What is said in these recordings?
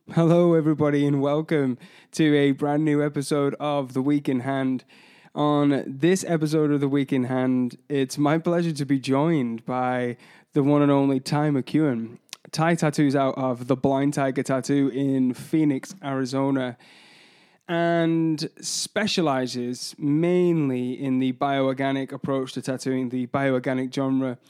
Hello, everybody, and welcome to a brand new episode of The Week in Hand. On this episode of The Week in Hand, it's my pleasure to be joined by the one and only Ty McEwen. Ty tattoos out of the Blind Tiger Tattoo in Phoenix, Arizona, and specializes mainly in the bioorganic approach to tattooing, the bioorganic genre.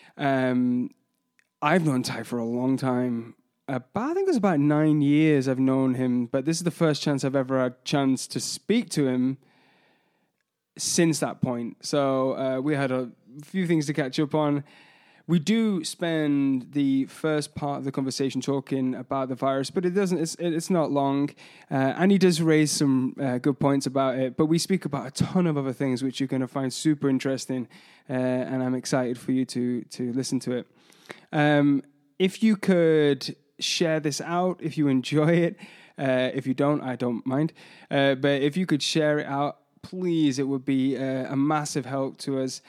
I've known Ty for a long time. I think it's about 9 years I've known him, but this is the first chance I've ever had a chance to speak to him since that point. So we had a few things to catch up on. We do spend the first part of the conversation talking about the virus, but it's not long. And he does raise some good points about it, but we speak about a ton of other things which you're going to find super interesting, and I'm excited for you to listen to it. If you could share this out if you enjoy it. If you don't, I don't mind. But if you could share it out, please, it would be a massive help to us.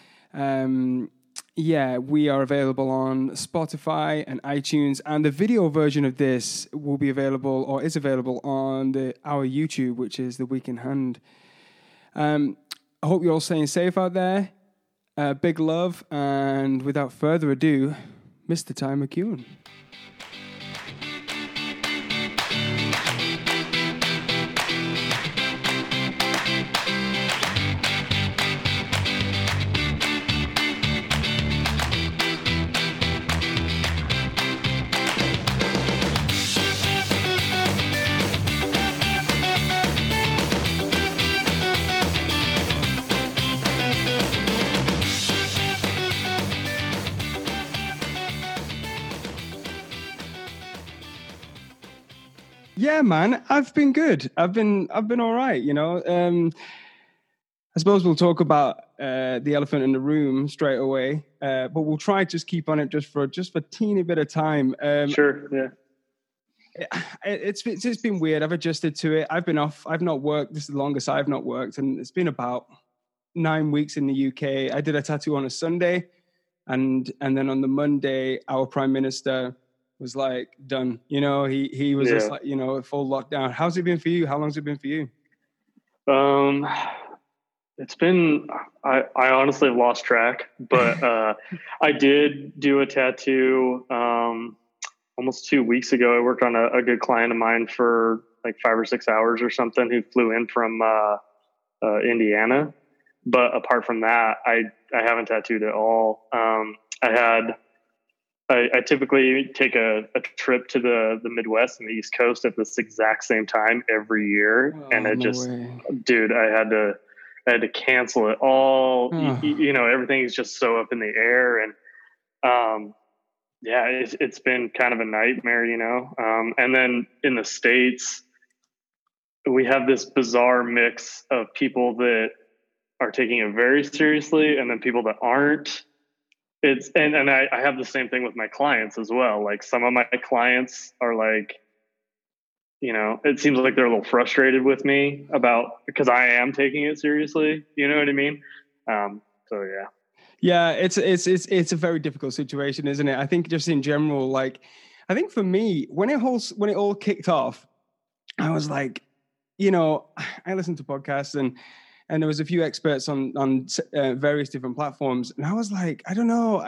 We are available on Spotify and iTunes, and the video version of this will be available or is available on our YouTube, which is The Week in Hand. I hope you're all staying safe out there. Big love, and without further ado, Mr. Ty McEwen. Yeah, man, I've been good. I've been all right. I suppose we'll talk about the elephant in the room straight away, but we'll try to just keep on it just for a teeny bit of time. Sure. Yeah. It's been weird. I've adjusted to it. I've been off. I've not worked. This is the longest I've not worked, and it's been about 9 weeks in the UK. I did a tattoo on a Sunday, and then on the Monday, our Prime Minister was like, done. He was just like, full lockdown. How's it been for you? How long's it been for you? It's been, I honestly have lost track, but I did do a tattoo almost 2 weeks ago. I worked on a good client of mine for like 5 or 6 hours or something, who flew in from Indiana. But apart from that, I haven't tattooed at all. I typically take a trip to the Midwest and the East Coast at this exact same time every year. And it dude, I had to cancel it all. Everything is just so up in the air. And it's been kind of a nightmare, and then in the States, we have this bizarre mix of people that are taking it very seriously and then people that aren't. And I have the same thing with my clients as well. Like, some of my clients are like, it seems like they're a little frustrated with me because I am taking it seriously. You know what I mean? So yeah. Yeah, it's a very difficult situation, isn't it? I think just in general, like, I think for me, when it all kicked off, I was like, I listened to podcasts and there was a few experts on various different platforms, and I was like, I don't know,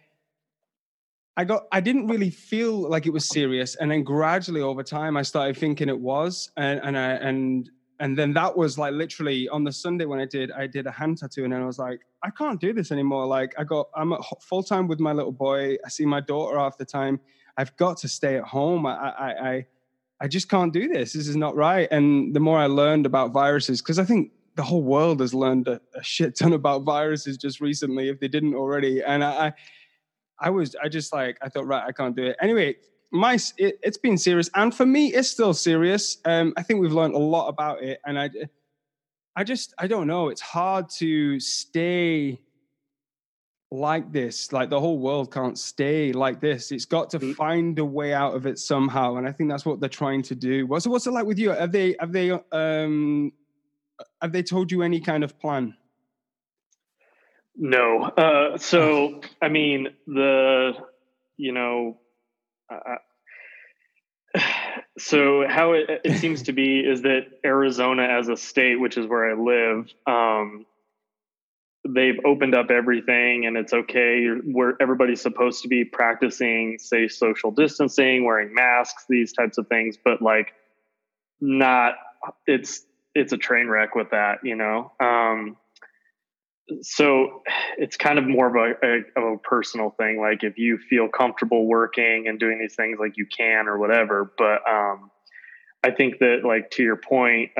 I didn't really feel like it was serious, and then gradually over time, I started thinking it was, and then that was like literally on the Sunday when I did a hand tattoo, and then I was like, I can't do this anymore. Like, I'm at full time with my little boy. I see my daughter half the time. I've got to stay at home. I just can't do this. This is not right. And the more I learned about viruses, because I think the whole world has learned a shit ton about viruses just recently, if they didn't already. And I thought, right, I can't do it. Anyway, it's been serious. And for me, it's still serious. I think we've learned a lot about it. And I don't know. It's hard to stay like this. Like, the whole world can't stay like this. It's got to find a way out of it somehow. And I think that's what they're trying to do. What's it like with you? Have they told you any kind of plan? No. I mean, So how it seems to be is that Arizona as a state, which is where I live, they've opened up everything and it's okay. Where everybody's supposed to be practicing, say, social distancing, wearing masks, these types of things, but like not, it's a train wreck with that, you know? So it's kind of more of a personal thing. Like if you feel comfortable working and doing these things, like you can or whatever. But I think that, like, to your point,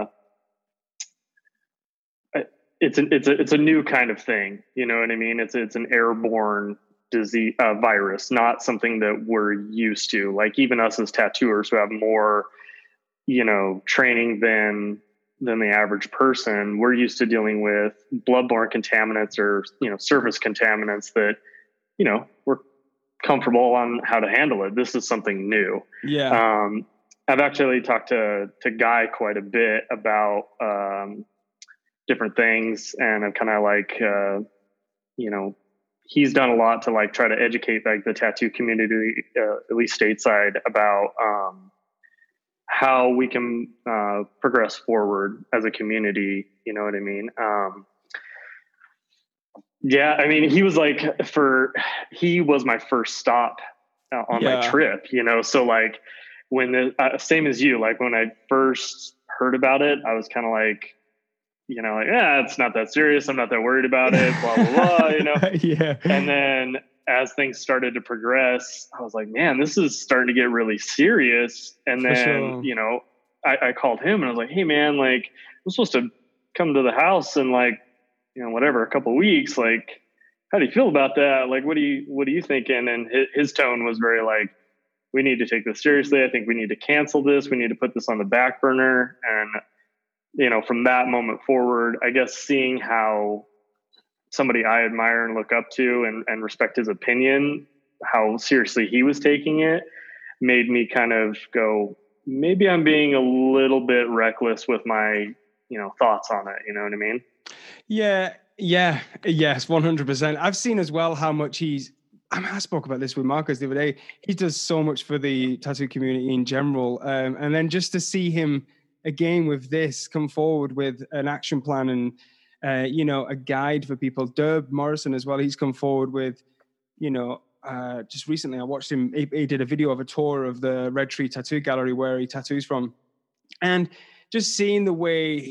it's a new kind of thing. You know what I mean? It's an airborne disease, virus, not something that we're used to. Like even us as tattooers who have more, you know, training than the average person, we're used to dealing with bloodborne contaminants or, you know, surface contaminants that, you know, we're comfortable on how to handle it. This is something new. Yeah. I've actually talked to Guy quite a bit about different things, and I'm kind of like, you know, he's done a lot to like try to educate like the tattoo community, at least stateside, about how we can progress forward as a community. You know what I mean? Yeah, I mean, he was my first stop on my trip, you know? So like when same as you, like when I first heard about it, I was kind of like, you know, like, yeah, it's not that serious. I'm not that worried about it, blah, blah, blah, you know? Yeah. And then as things started to progress, I was like, man, this is starting to get really serious. And then, you know, I called him and I was like, hey man, like I'm supposed to come to the house in like, you know, whatever, a couple of weeks. Like, how do you feel about that? Like, what are you thinking? And his tone was very like, we need to take this seriously. I think we need to cancel this. We need to put this on the back burner. And, you know, from that moment forward, I guess seeing how somebody I admire and look up to and respect his opinion, how seriously he was taking it, made me kind of go, maybe I'm being a little bit reckless with my, you know, thoughts on it. You know what I mean? Yeah. Yes, 100%. I've seen as well how much I spoke about this with Marcus the other day. He does so much for the tattoo community in general. And then just to see him again with this come forward with an action plan and, you know, a guide for people. Derb Morrison as well. He's come forward with, you know, just recently I watched him. He did a video of a tour of the Red Tree Tattoo Gallery where he tattoos from. And just seeing the way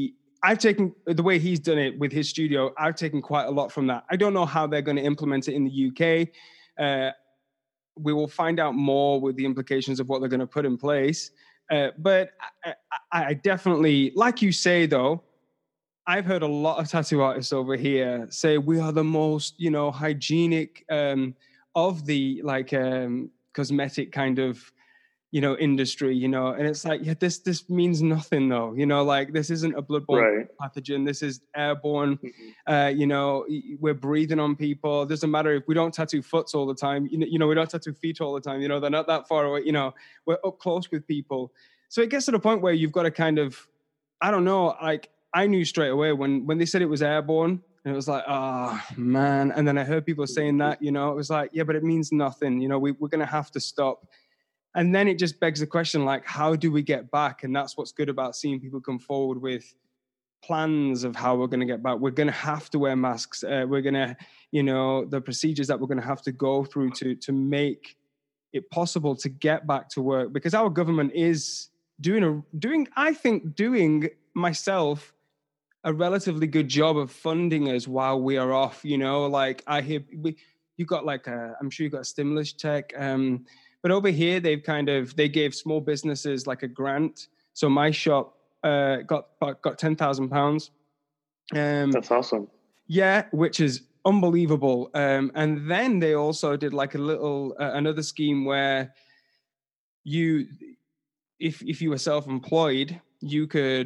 the way he's done it with his studio, I've taken quite a lot from that. I don't know how they're going to implement it in the UK. We will find out more with the implications of what they're going to put in place. But I definitely, like you say, though, I've heard a lot of tattoo artists over here say we are the most, you know, hygienic of the like cosmetic kind of, you know, industry, you know, and it's like, yeah, this means nothing though, you know, like this isn't a bloodborne pathogen. This is airborne. You know, we're breathing on people. It doesn't matter if we don't tattoo foots all the time. You know, we don't tattoo feet all the time. You know, they're not that far away. You know, we're up close with people. So it gets to the point where you've got to kind of, I don't know, like I knew straight away when they said it was airborne. And it was like, oh, man. And then I heard people saying that, you know, it was like, yeah, but it means nothing. You know, we're going to have to stop. And then it just begs the question, like, how do we get back? And that's what's good about seeing people come forward with plans of how we're going to get back. We're going to have to wear masks. We're going to, you know, the procedures that we're going to have to go through to make it possible to get back to work. Because our government is doing myself a relatively good job of funding us while we are off. You know, like I hear you got like I'm sure you got a stimulus check. But over here, they gave small businesses like a grant. So my shop got £10,000. That's awesome. Yeah, which is unbelievable. And then they also did like a little another scheme where if you were self-employed, you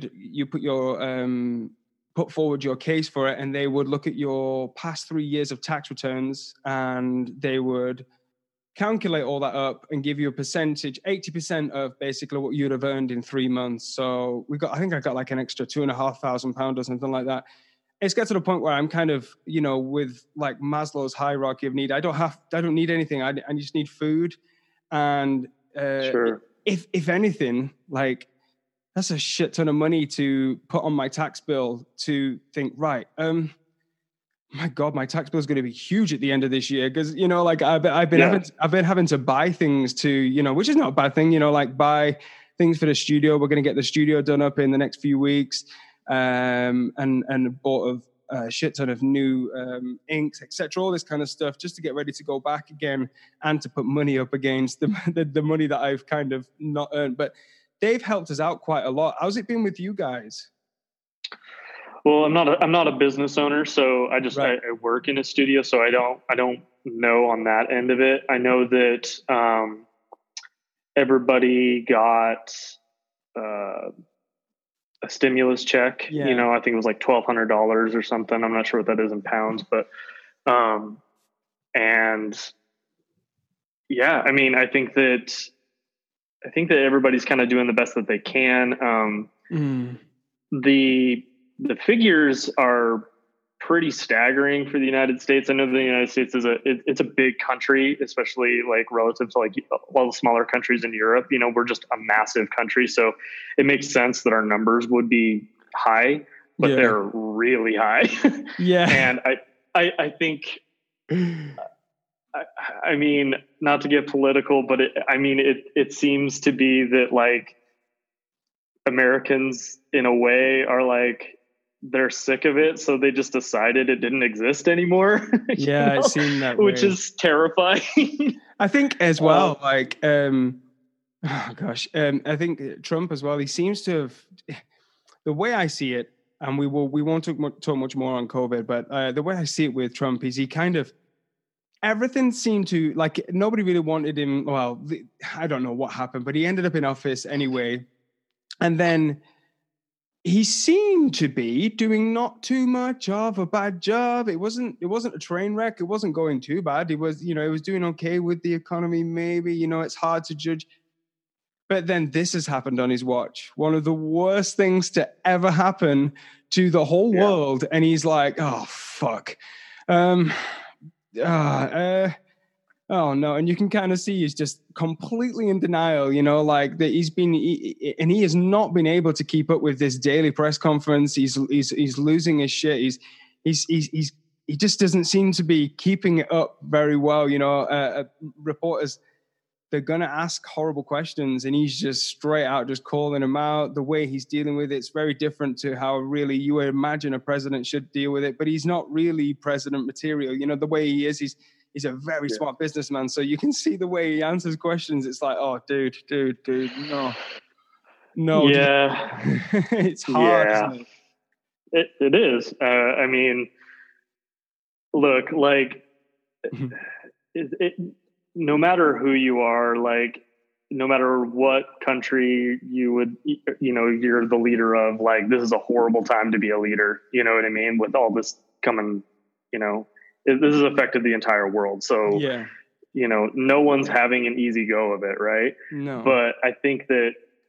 put forward your case for it, and they would look at your past 3 years of tax returns, and they would calculate all that up and give you a percentage, 80% of basically what you'd have earned in 3 months. So I think I got like an extra £2,500 or something like that. It's got to the point where I'm kind of, you know, with like Maslow's hierarchy of need. I don't need anything. I just need food and if anything, like that's a shit ton of money to put on my tax bill to think, right, my God, my tax bill is going to be huge at the end of this year because, you know, like I've been having to buy things to, you know, which is not a bad thing, you know, like buy things for the studio. We're going to get the studio done up in the next few weeks, and bought a shit ton of new inks, etc., all this kind of stuff, just to get ready to go back again and to put money up against the money that I've kind of not earned. But they've helped us out quite a lot. How's it been with you guys? Well, I'm not a business owner, so I just I work in a studio, so I don't know on that end of it. I know that everybody got a stimulus check. Yeah. You know, I think it was like $1,200 or something. I'm not sure what that is in pounds, but and yeah, I mean, I think that everybody's kind of doing the best that they can. The figures are pretty staggering for the United States. I know the United States is it's a big country, especially like relative to like all the smaller countries in Europe. You know, we're just a massive country, so it makes sense that our numbers would be high, but they're really high. Yeah, and I think. I mean, not to get political, but it seems to be that like Americans in a way are like, they're sick of it, so they just decided it didn't exist anymore. Yeah, it seemed that way. Which is terrifying. I think as well, like, I think Trump as well, he seems to have, the way I see it, and we won't talk much more on COVID, but the way I see it with Trump is he kind of, everything seemed to, like, nobody really wanted him. Well, I don't know what happened, but he ended up in office anyway. And then he seemed to be doing not too much of a bad job. It wasn't a train wreck. It wasn't going too bad. He was doing okay with the economy, maybe, you know, it's hard to judge. But then this has happened on his watch. One of the worst things to ever happen to the whole world. And he's like, oh, fuck. Oh no. And you can kind of see he's just completely in denial, you know, like that he has not been able to keep up with this daily press conference. He's losing his shit. He just doesn't seem to be keeping it up very well. You know, reporters, they're going to ask horrible questions and he's just straight out just calling them out. The way he's dealing with it's very different to how really you would imagine a president should deal with it, but he's not really president material. You know, the way he is, he's a very smart businessman. So you can see the way he answers questions. It's like, oh, dude, no. Yeah. It's hard, isn't it? It is. I mean, look, like, no matter who you are, like, no matter what country you're the leader of, like, this is a horrible time to be a leader. You know what I mean? With all this coming, you know, this has affected the entire world. So, you know, no one's having an easy go of it, right? No. But I think that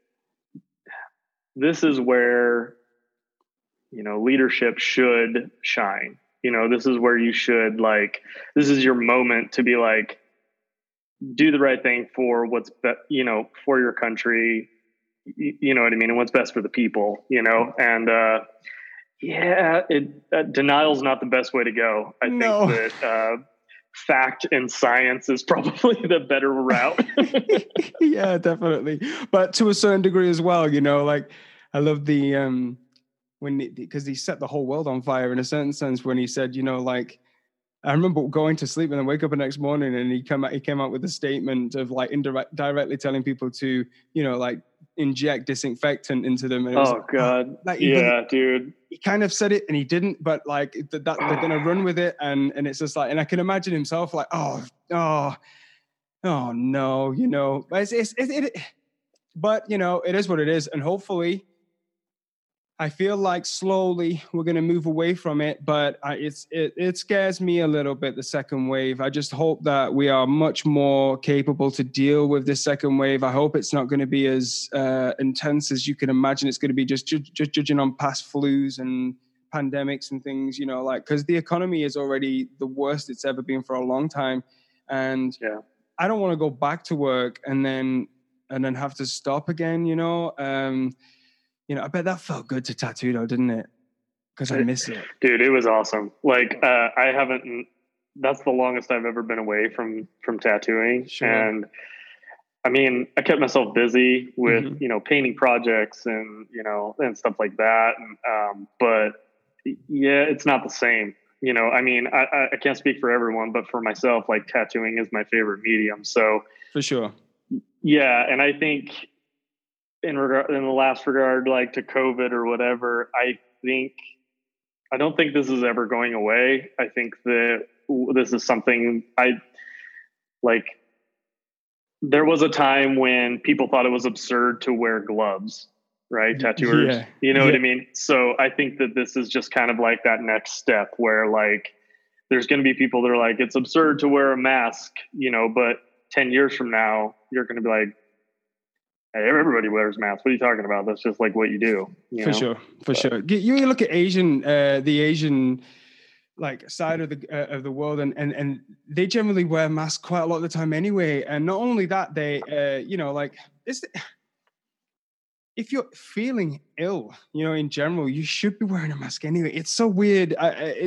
this is where, you know, leadership should shine. You know, this is where you should, like, this is your moment to be like, do the right thing for what's for your country, you know what I mean, and what's best for the people, you know. And denial's not the best way to go. I think that fact and science is probably the better route. Yeah, definitely. But to a certain degree as well, you know, like, I love the because he set the whole world on fire in a certain sense when he said, you know, like, I remember going to sleep and then wake up the next morning and he came out with a statement of, like, directly telling people to, you know, like, inject disinfectant into them. And it was God. Like, dude. He kind of said it and he didn't, but like they're going to run with it. And it's just like, and I can imagine himself like, oh no, you know, but you know, it is what it is. And hopefully, I feel like slowly we're going to move away from it, but it scares me a little bit, the second wave. I just hope that we are much more capable to deal with this second wave. I hope it's not going to be as intense as you can imagine. It's going to be just judging on past flus and pandemics and things, you know, like, because the economy is already the worst it's ever been for a long time. And I don't want to go back to work and then and then have to stop again, you know. I bet that felt good to tattoo though, didn't it? Because I miss it. Dude, it was awesome. Like that's the longest I've ever been away from tattooing. Sure. And I mean, I kept myself busy with, painting projects and, and stuff like that. And, but yeah, it's not the same. I mean, I can't speak for everyone, but for myself, like tattooing is my favorite medium. So for sure. Yeah. And I think in the last regard, like to COVID or whatever, I don't think this is ever going away. I think that this is something there was a time when people thought it was absurd to wear gloves, right? Tattooers, yeah. You know what I mean? So I think that this is just kind of like that next step where like, there's going to be people that are like, it's absurd to wear a mask, but 10 years from now, you're going to be like, hey, everybody wears masks. What are you talking about? That's just like what you do. For sure. You look at the Asian like side of the world, and they generally wear masks quite a lot of the time anyway. And not only that, they if you're feeling ill, in general, you should be wearing a mask anyway. It's so weird.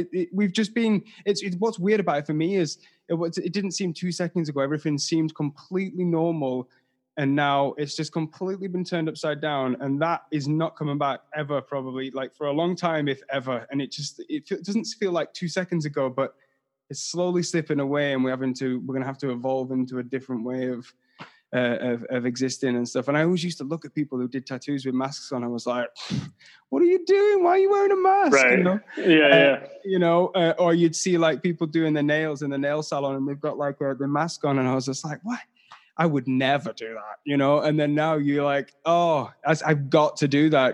It's what's weird about it for me is it didn't seem 2 seconds ago. Everything seemed completely normal. And now it's just completely been turned upside down. And that is not coming back ever, probably, like for a long time, if ever. And it doesn't feel like 2 seconds ago, but it's slowly slipping away. And we're going to have to evolve into a different way of existing and stuff. And I always used to look at people who did tattoos with masks on. I was like, what are you doing? Why are you wearing a mask? Right. Yeah. Or you'd see like people doing their nails in the nail salon and they've got like the mask on. And I was just like, what? I would never do that, and then now you're like, oh, I've got to do that,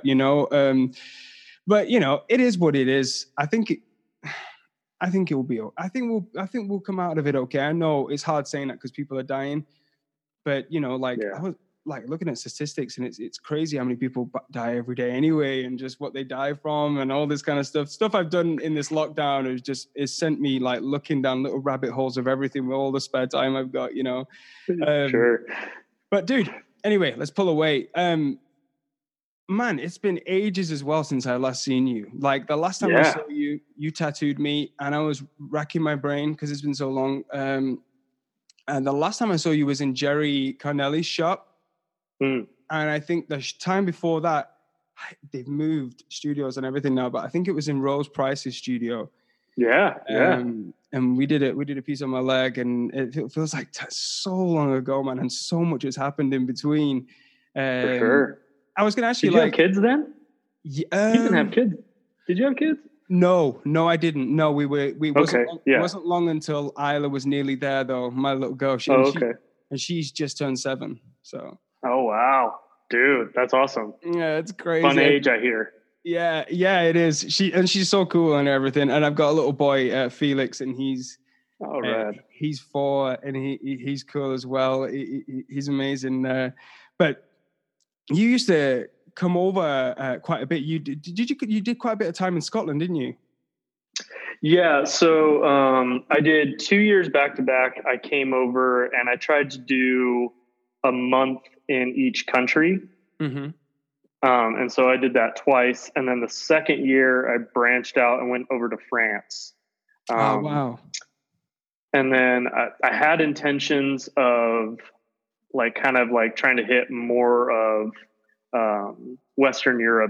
but it is what it is. I think it will be, I think we'll come out of it. Okay. I know it's hard saying that because people are dying, but I was like looking at statistics and it's crazy how many people die every day anyway, and just what they die from and all this kind of stuff I've done in this lockdown is sent me like looking down little rabbit holes of everything with all the spare time I've got, Sure. But dude, anyway, let's pull away. Man, it's been ages as well since I last seen you. Like the last time I saw you, you tattooed me and I was racking my brain because it's been so long. And the last time I saw you was in Jerry Carnelli's shop. And I think the time before that, they've moved studios and everything now, but I think it was in Rose Price's studio. Yeah. And we did a piece on my leg, and it feels like so long ago, man, and so much has happened in between. For sure. I was going to ask you, did you have kids then? You didn't have kids. Did you have kids? No, I didn't. No, it wasn't long until Isla was nearly there, though. My little girl. She's just turned 7. So. Oh wow, dude, that's awesome. Yeah, it's crazy. Fun age, I hear. Yeah, it is. She's so cool and everything. And I've got a little boy, Felix, and he's 4, and he's cool as well. He's amazing. But you used to come over quite a bit. You did quite a bit of time in Scotland, didn't you? Yeah. So I did 2 years back to back. I came over and I tried to do a month in each country. Mm-hmm. And so I did that twice. And then the second year I branched out and went over to France. Oh, wow. And then I had intentions of like, kind of like trying to hit more of Western Europe,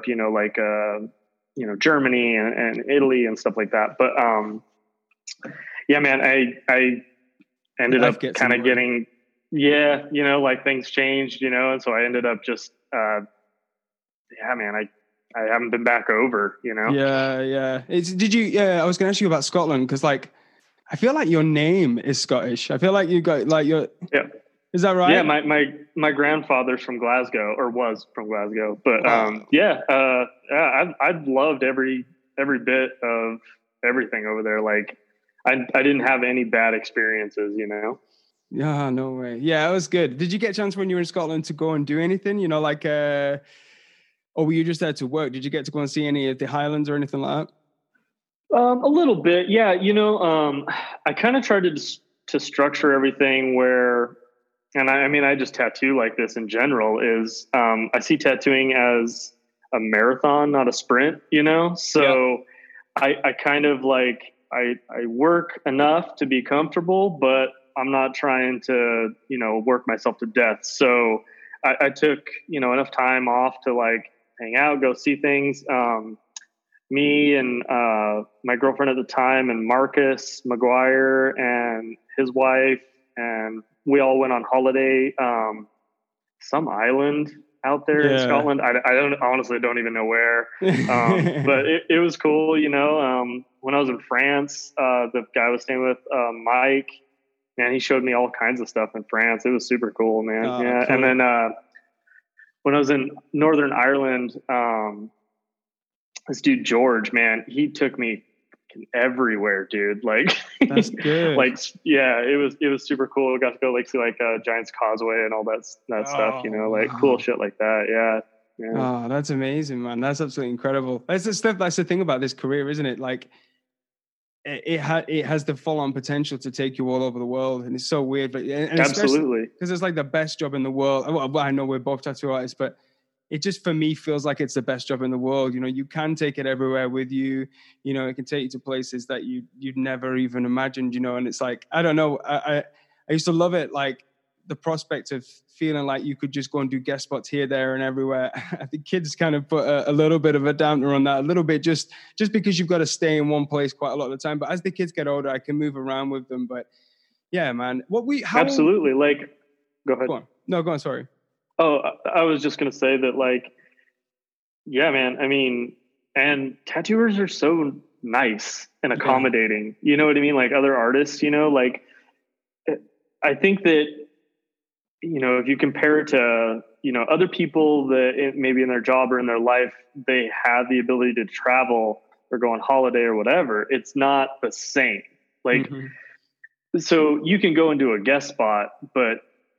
Germany and Italy and stuff like that. But yeah, man, I ended up kind of getting, things changed, and so I ended up just, man, I haven't been back over, Yeah. I was going to ask you about Scotland because, like, I feel like your name is Scottish. I feel like you got like your. Yeah. Is that right? Yeah, my grandfather's from Glasgow, or was from Glasgow, but I've loved every bit of everything over there. Like, I didn't have any bad experiences, Yeah, no way. Yeah, it was good. Did you get a chance when you were in Scotland to go and do anything? Or were you just there to work? Did you get to go and see any of the Highlands or anything like that? A little bit, yeah. I kind of tried to structure everything where and I mean, I just tattoo like this in general is, I see tattooing as a marathon, not a sprint, you know? So I kind of like, I work enough to be comfortable, but I'm not trying to, you know, work myself to death. So I took, you know, enough time off to like hang out, go see things. Me and my girlfriend at the time, and Marcus McGuire and his wife, and we all went on holiday, some island out there in Scotland. I don't honestly don't even know where, but it was cool. You know, when I was in France, the guy I was staying with, Mike, man, he showed me all kinds of stuff in France. It was super cool, man. Yeah, cool. And then when I was in Northern Ireland, this dude George, man, he took me everywhere, dude. Like, that's good. Like, yeah, it was super cool. We got to go like see like Giant's Causeway and all that stuff, you know, like cool shit like that. Yeah. Oh, that's amazing, man. That's absolutely incredible. That's the stuff. That's the thing about this career, isn't it? Like, it has the full on potential to take you all over the world, and it's so weird. But and absolutely, because it's like the best job in the world. Well, I know we're both tattoo artists, but it just for me feels like it's the best job in the world. You know, you can take it everywhere with you. You know, it can take you to places that you'd never even imagined. You know, and it's like, I don't know. I used to love it, like the prospect of feeling like you could just go and do guest spots here, there, and everywhere. I think kids kind of put a little bit of a dampener on that, a little bit, just because you've got to stay in one place quite a lot of the time. But as the kids get older, I can move around with them. But yeah, man, absolutely. Like, go ahead. Go on. No, go on. Sorry. Oh, I was just going to say that, like, yeah, man. I mean, and tattooers are so nice and accommodating. You know what I mean? Like other artists, you know, like I think that, you know, if you compare it to, you know, other people that maybe in their job or in their life, they have the ability to travel or go on holiday or whatever, it's not the same. Like, so you can go and do a guest spot, but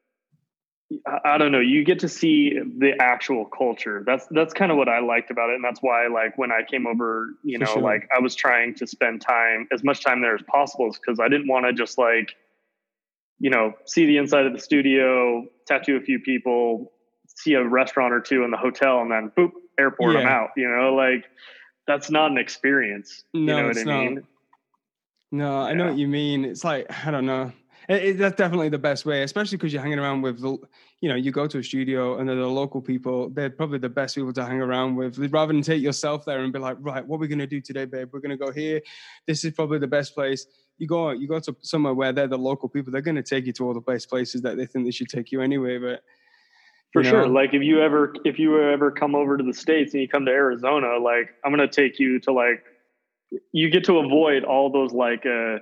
I don't know, you get to see the actual culture. That's kind of what I liked about it. And that's why, like, when I came over, you know, like I was trying to spend as much time there as possible, because I didn't want to just like, you know, see the inside of the studio, tattoo a few people, see a restaurant or two in the hotel, and then boop, airport, I'm out. You know, like that's not an experience. No, you know what I mean? No, I know what you mean. It's like, I don't know. That's definitely the best way, especially because you're hanging around with, you know, you go to a studio and they're the local people. They're probably the best people to hang around with. Rather than take yourself there and be like, right, what are we going to do today, babe? We're going to go here. This is probably the best place. You go to somewhere where they're the local people. They're going to take you to all the best places that they think they should take you anyway. But for sure, like if you ever come over to the States and you come to Arizona, like I'm going to take you to, like, you get to avoid all those like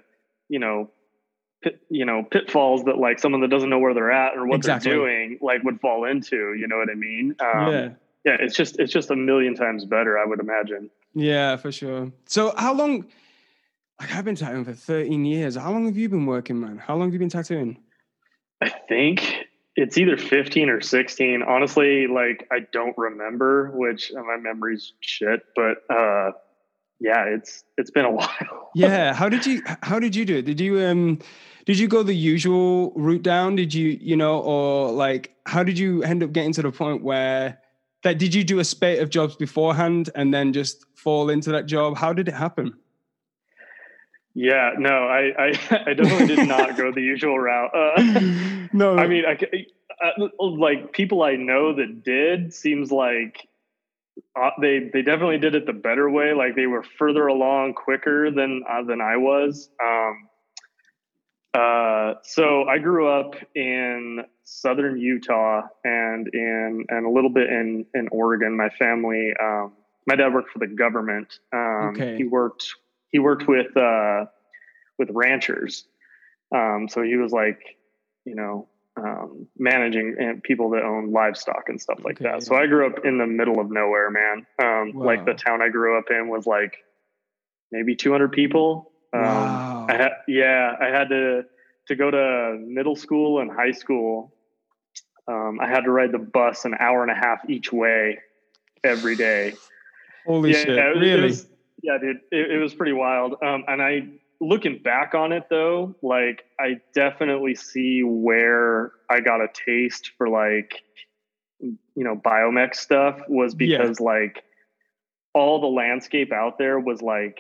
pitfalls that like someone that doesn't know where they're at or what they're doing like would fall into. You know what I mean? Yeah. It's just a million times better, I would imagine. Yeah, for sure. So how long? Like, I've been tattooing for 13 years. How long have you been working, man? How long have you been tattooing? I think it's either 15 or 16. Honestly, like, I don't remember, which my memory's shit, but yeah, it's been a while. Yeah. How did you do it? Did you go the usual route down? Did you know, or like, how did you end up getting to the point where that, did you do a spate of jobs beforehand and then just fall into that job? How did it happen? Yeah, no, I definitely did not go the usual route. No, I mean, like people I know that did, seems like they definitely did it the better way. Like they were further along quicker than I was. So I grew up in southern Utah and a little bit in Oregon. My family, my dad worked for the government. He worked with ranchers. So he was like, you know, managing people that own livestock and stuff like that. So I grew up in the middle of nowhere, man. Like the town I grew up in was like maybe 200 people. Wow. I had to go to middle school and high school. I had to ride the bus an hour and a half each way every day. Holy shit. Really? Yeah, dude, it was pretty wild. And I looking back on it though, like I definitely see where I got a taste for like, biomech stuff was because like all the landscape out there was like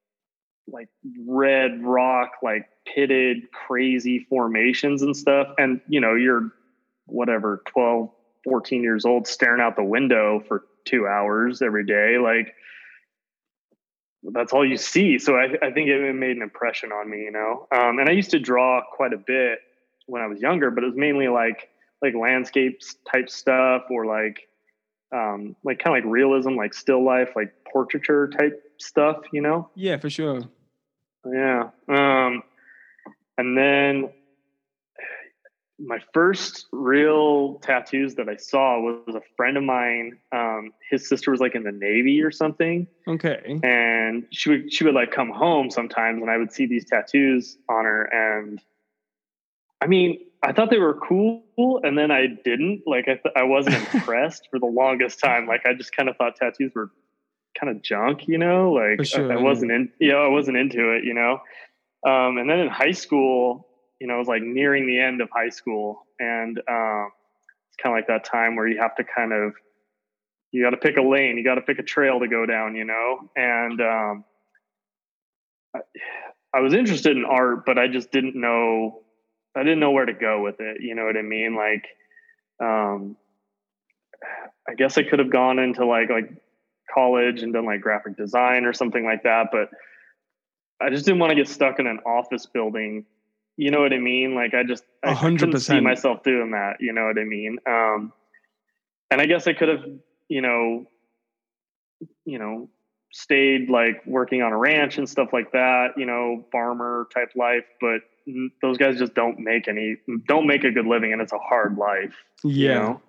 red rock, like pitted crazy formations and stuff. And, you're whatever, 12, 14 years old staring out the window for 2 hours every day. Like that's all you see. So I think it made an impression on me, and I used to draw quite a bit when I was younger, but it was mainly like landscapes type stuff or like kind of like realism, like still life, like portraiture type stuff, Yeah, for sure. Yeah. And then my first real tattoos that I saw was a friend of mine. His sister was like in the Navy or something. Okay. And she would like come home sometimes and I would see these tattoos on her. And I mean, I thought they were cool and then I didn't. Like I wasn't impressed for the longest time. Like I just kind of thought tattoos were kind of junk, like sure, I wasn't I wasn't into it, and then in high school, it was like nearing the end of high school and it's kind of like that time where you have to you got to pick a lane, you got to pick a trail to go down, and I was interested in art, but I just didn't know where to go with it. You know what I mean? Like, I guess I could have gone into like college and done like graphic design or something like that, but I just didn't want to get stuck in an office building. You know what I mean? Like I couldn't see myself doing that. You know what I mean? And I guess I could have, stayed like working on a ranch and stuff like that, farmer type life, but those guys just don't make a good living and it's a hard life. Yeah.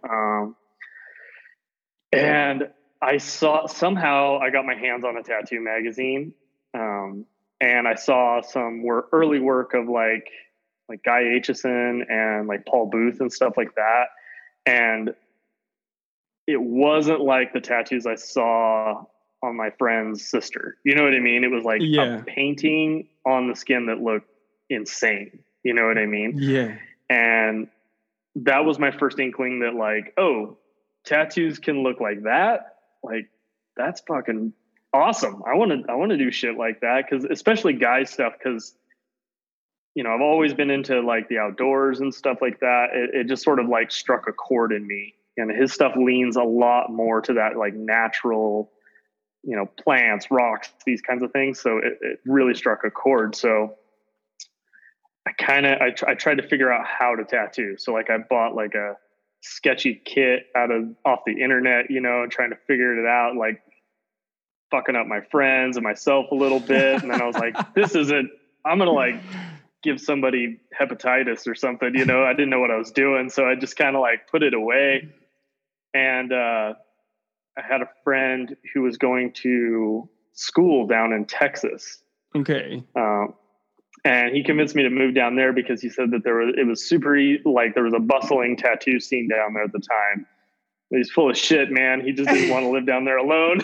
And somehow I got my hands on a tattoo magazine. And I saw some early work of like Guy Aitchison and like Paul Booth and stuff like that. And it wasn't like the tattoos I saw on my friend's sister. You know what I mean? It was like a painting on the skin that looked insane. You know what I mean? Yeah. And that was my first inkling that like, oh, tattoos can look like that. Like that's fucking awesome. I want to do shit like that. Cause especially guy stuff. Cause I've always been into like the outdoors and stuff like that. It just sort of like struck a chord in me, and his stuff leans a lot more to that like natural, plants, rocks, these kinds of things. So it really struck a chord. So I tried to figure out how to tattoo. So like I bought like a sketchy kit off the internet, trying to figure it out, like fucking up my friends and myself a little bit. And then I was like, I'm going to like give somebody hepatitis or something, I didn't know what I was doing. So I just kind of like put it away. And, I had a friend who was going to school down in Texas. Okay. And he convinced me to move down there because he said that it was super, like there was a bustling tattoo scene down there at the time. He's full of shit, man. He just didn't want to live down there alone.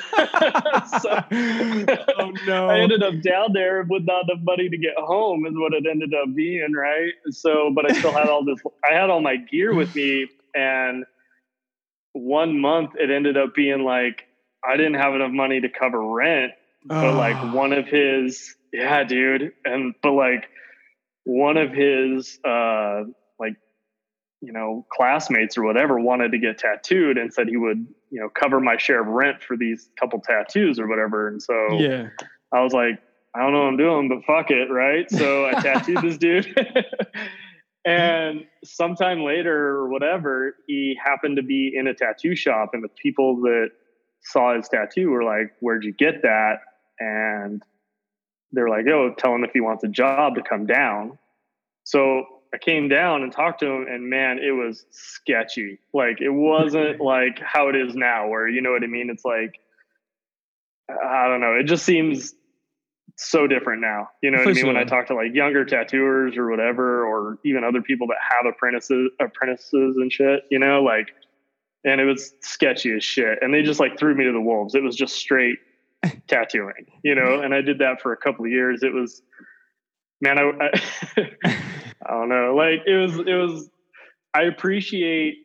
Oh no! I ended up down there with not enough money to get home, is what it ended up being, right? So, but I still had I had all my gear with me, and 1 month it ended up being like I didn't have enough money to cover rent, but like one of his, but like one of his classmates or whatever wanted to get tattooed and said he would, cover my share of rent for these couple tattoos or whatever. And so I was like, I don't know what I'm doing, but fuck it. Right. So I tattooed this dude. And sometime later or whatever, he happened to be in a tattoo shop, and the people that saw his tattoo were like, where'd you get that? And they're like, oh, tell him if he wants a job to come down. So I came down and talked to him, and man, it was sketchy. Like it wasn't like how it is now where, you know what I mean? It's like, I don't know. It just seems so different now. You know what I mean? When I talk to like younger tattooers or whatever, or even other people that have apprentices and shit, and it was sketchy as shit. And they just like threw me to the wolves. It was just straight tattooing, and I did that for a couple of years. It was man, I don't know. Like it was, I appreciate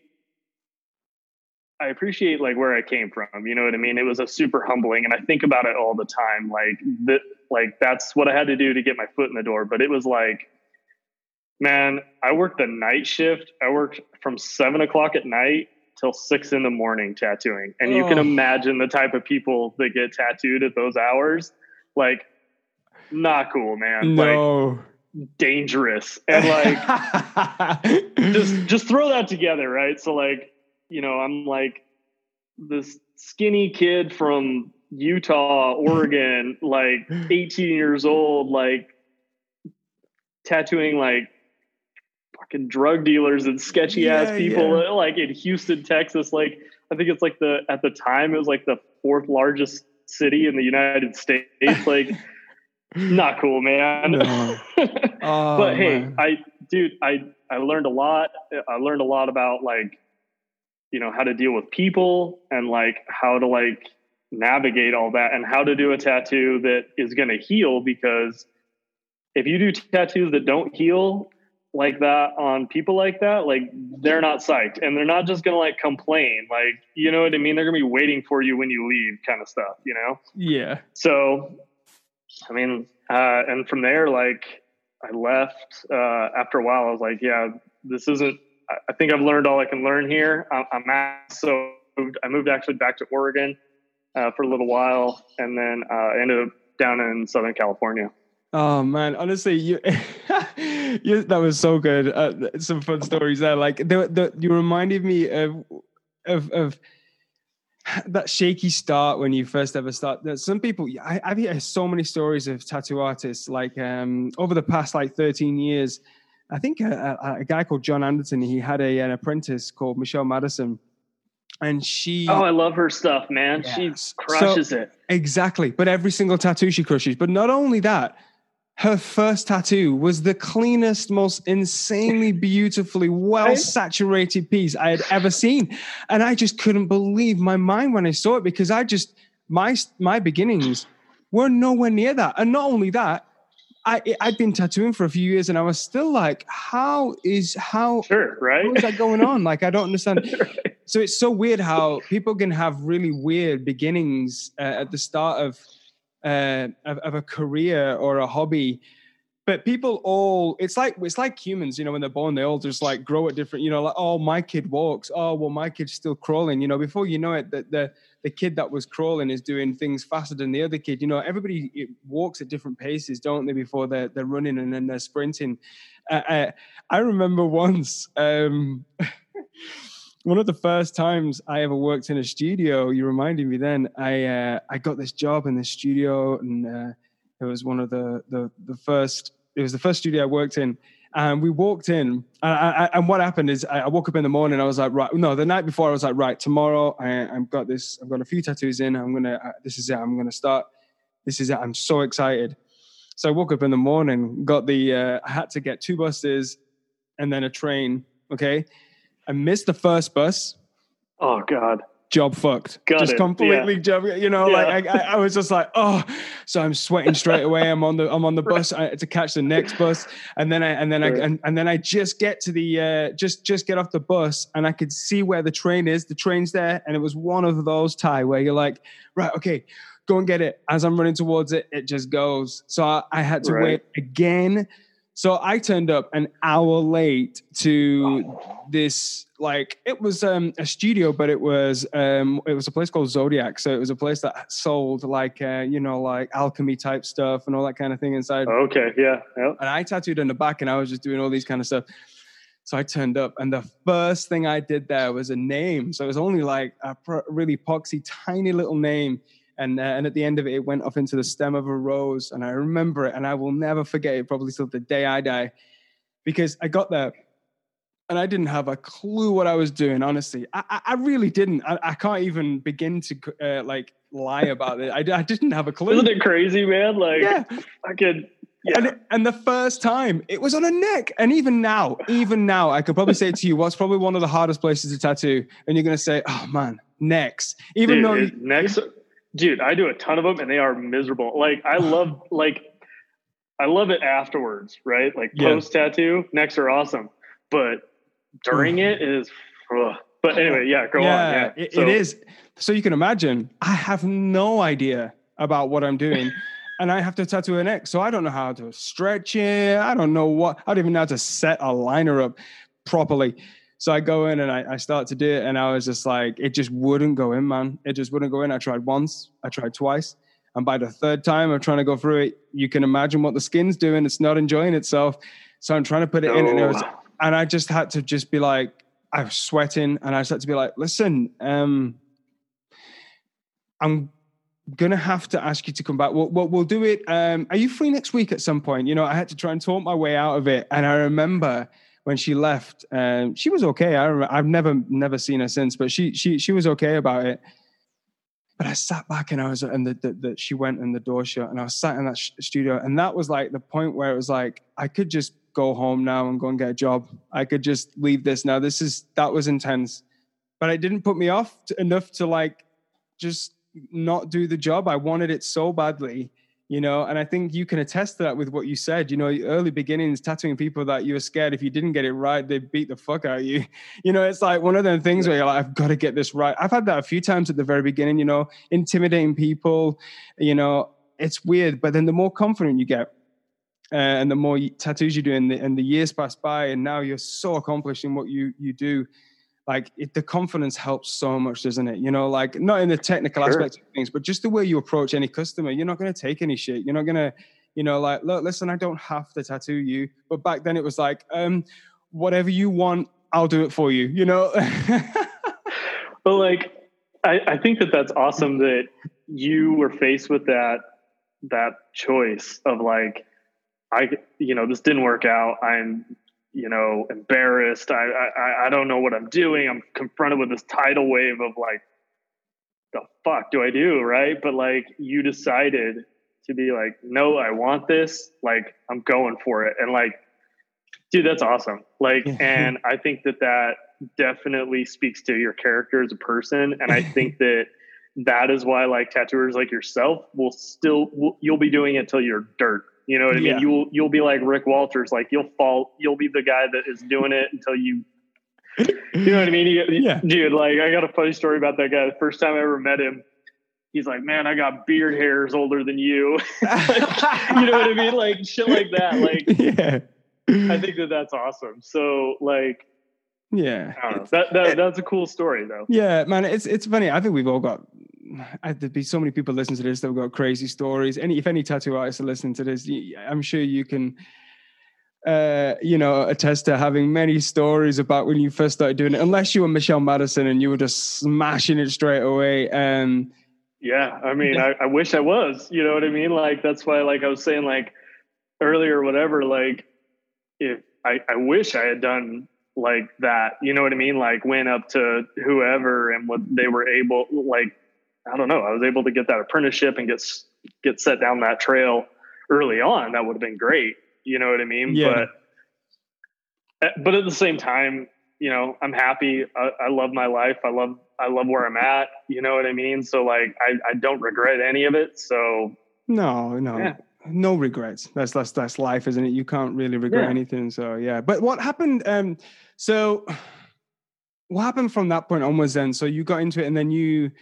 like where I came from. You know what I mean? It was a super humbling, and I think about it all the time. Like that's what I had to do to get my foot in the door. But it was like, man, I worked the night shift. I worked from 7 o'clock at night till 6 a.m. tattooing. And you can imagine the type of people that get tattooed at those hours. Like, not cool, man. No. Like, dangerous. And like, just throw that together, right? So like, you know, I'm like this skinny kid from Utah, Oregon, like 18 years old, like tattooing like fucking drug dealers and sketchy ass people like in Houston, Texas. Like I think it's like at the time it was like the 4th largest city in the United States. Like not cool, man. No. But hey, man. I learned a lot. I learned a lot about like, you know, how to deal with people and like how to like navigate all that and how to do a tattoo that is going to heal, because if you do tattoos that don't heal like that on people like that, like they're not psyched and they're not just going to like complain. Like, you know what I mean? They're going to be waiting for you when you leave kind of stuff, you know? Yeah. So, I mean, and from there, like I left, after a while, I was like, yeah, this isn't, I think I've learned all I can learn here. So I moved actually back to Oregon, for a little while. And then, ended up down in Southern California. Oh man, honestly, you that was so good. Some fun stories there. Like you reminded me of that shaky start when you first ever start. There's some people, I've heard so many stories of tattoo artists, like over the past like 13 years. I think a guy called John Anderson, he had an apprentice called Michelle Madison. And she... Oh, I love her stuff, man. Yes. She crushes it. Exactly. But every single tattoo she crushes. But not only that, her first tattoo was the cleanest, most insanely beautifully well-saturated piece I had ever seen. And I just couldn't believe my mind when I saw it, because my beginnings were nowhere near that. And not only that, I'd been tattooing for a few years and I was still like, how is that going on? Like, I don't understand. Right. So it's so weird how people can have really weird beginnings at the start of a career or a hobby. But people it's like humans, you know, when they're born, they all just like grow at different, you know, like, oh, my kid walks. Oh, well, my kid's still crawling. You know, before you know it, the kid that was crawling is doing things faster than the other kid. You know, everybody walks at different paces, don't they, before they're running and then they're sprinting. I remember once, one of the first times I ever worked in a studio, you reminded me then, I got this job in this studio, and it was one of the first, it was the first studio I worked in. And we walked in, and what happened is I woke up in the morning. I was like, the night before I was like, right, tomorrow I've got a few tattoos in. This is it. I'm going to start. This is it. I'm so excited. So I woke up in the morning, I had to get 2 buses and then a train. Okay. I missed the first bus. Oh God. Job fucked. Just completely job, you know, like I was just like, oh, so I'm sweating straight away. I'm on the bus to catch the next bus. And then I just get to the, just get off the bus and I could see where the train is. The train's there. And it was one of those, Ty, where you're like, right, okay, go and get it. As I'm running towards it, it just goes. So I had to wait again. So I turned up an hour late to this, like, it was a studio, but it was a place called Zodiac. So it was a place that sold like, like alchemy type stuff and all that kind of thing inside. Okay, yeah. Yep. And I tattooed in the back and I was just doing all these kind of stuff. So I turned up and the first thing I did there was a name. So it was only like a really poxy, tiny little name. And at the end of it, it went off into the stem of a rose. And I remember it and I will never forget it, probably till the day I die. Because I got there and I didn't have a clue what I was doing, honestly. I really didn't. I can't even begin to lie about it. I didn't have a clue. Isn't it crazy, man? Like, yeah. I could... Yeah. And the first time, it was on a neck. And even now, I could probably say to you, what's probably one of the hardest places to tattoo? And you're going to say, oh, man, necks. Necks... Dude, I do a ton of them and they are miserable. Like, I love, like, I love it afterwards, right? Like post tattoo, necks are awesome, but during it is. Ugh. But anyway, go on. Yeah, it is. So you can imagine, I have no idea about what I'm doing, and I have to tattoo a neck. So I don't know how to stretch it. I don't even know how to set a liner up properly. So I go in and I start to do it, and I was just like, it just wouldn't go in, man. It just wouldn't go in. I tried once, I tried twice. And by the third time I'm trying to go through it, you can imagine what the skin's doing. It's not enjoying itself. So I'm trying to put it in, and I just had to just be like, I was sweating, and I just had to be like, listen, I'm going to have to ask you to come back. We'll do it. Are you free next week at some point? I had to try and talk my way out of it. And I remember when she left, she was okay. I've never seen her since, but she was okay about it. But I sat back and she went and the door shut, and I was sat in that studio. And that was like the point where it was like, I could just go home now and go and get a job. I could just leave this now. That was intense, but it didn't put me off enough to like, just not do the job. I wanted it so badly, and I think you can attest to that with what you said, early beginnings, tattooing people that you were scared if you didn't get it right, they'd beat the fuck out of you. It's like one of them things where you're like, I've got to get this right. I've had that a few times at the very beginning, intimidating people, it's weird, but then the more confident you get, and the more tattoos you do, and the years pass by, and now you're so accomplished in what you do. Like the confidence helps so much, doesn't it? Like not in the technical aspects of things, but just the way you approach any customer. You're not going to take any shit. You're not going to, like, look, listen, I don't have to tattoo you. But back then it was like, whatever you want, I'll do it for you, But like, I think that's awesome that you were faced with that choice of like, this didn't work out. I'm, embarrassed. I don't know what I'm doing. I'm confronted with this tidal wave of like, the fuck do I do? Right. But like, you decided to be like, no, I want this. Like, I'm going for it. And like, dude, that's awesome. Like, and I think that definitely speaks to your character as a person. And I think that is why like tattooers like yourself you'll be doing it till you're dirt. You know what I mean? You'll be like Rick Walters, like you'll be the guy that is doing it until you know what I mean? Dude, like I got a funny story about that guy. The first time I ever met him, he's like, man, I got beard hairs older than you. Like, you know what I mean? Like shit like that. Like, I think that's awesome. So like, I don't know. That's a cool story though. Yeah, man. It's funny. I think we've all got, there'd be so many people listening to this that have got crazy stories. If any tattoo artists are listening to this, I'm sure you can, attest to having many stories about when you first started doing it, unless you were Michelle Madison and you were just smashing it straight away. Yeah. I mean, I wish I was, you know what I mean? Like, that's why, like I was saying, like earlier, whatever, like if I wish I had done like that, you know what I mean? Like went up to whoever and what they were able, like, I don't know. I was able to get that apprenticeship and get set down that trail early on. That would have been great. You know what I mean? Yeah. But at the same time, I'm happy. I love my life. I love where I'm at. You know what I mean? So like, I don't regret any of it. So no regrets. That's life, isn't it? You can't really regret anything. So yeah. But what happened? What happened from that point onwards then? So you got into it and then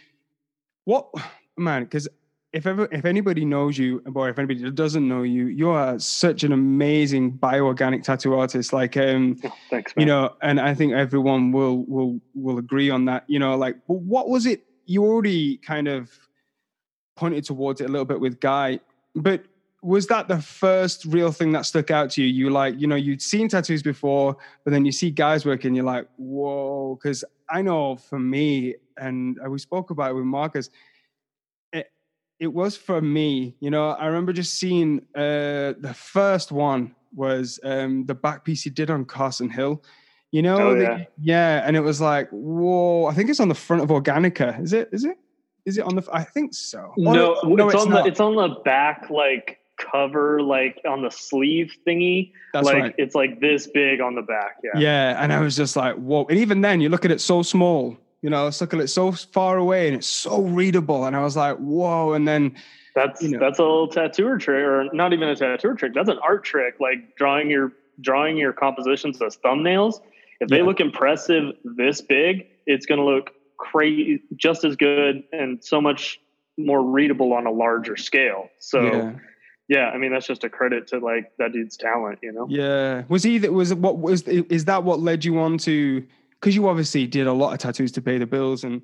because if anybody knows you, or if anybody doesn't know you, you are such an amazing bioorganic tattoo artist. Like, thanks, man. And I think everyone will agree on that. Like, what was it? You already kind of pointed towards it a little bit with Guy, but was that the first real thing that stuck out to you? You like, you'd seen tattoos before, but then you see Guy's work and you're like, whoa. Because I know for me, and we spoke about it with Marcus, it was for me, I remember just seeing the first one was the back piece he did on Carson Hill, and it was like, whoa, I think it's on the front of Organica. Is it on the, I think so. No, it's on the back, like cover, like on the sleeve thingy. That's like, right. It's like this big on the back. Yeah. Yeah. And I was just like, whoa. And even then you look at it so small, look at it so far away and it's so readable. And I was like, whoa. And then That's a little tattooer trick, or not even a tattooer trick. That's an art trick, like drawing your compositions as thumbnails. If they look impressive this big, it's going to look crazy, just as good, and so much more readable on a larger scale. So, yeah, I mean, that's just a credit to like that dude's talent, you know? Yeah. Is that what led you on to, because you obviously did a lot of tattoos to pay the bills and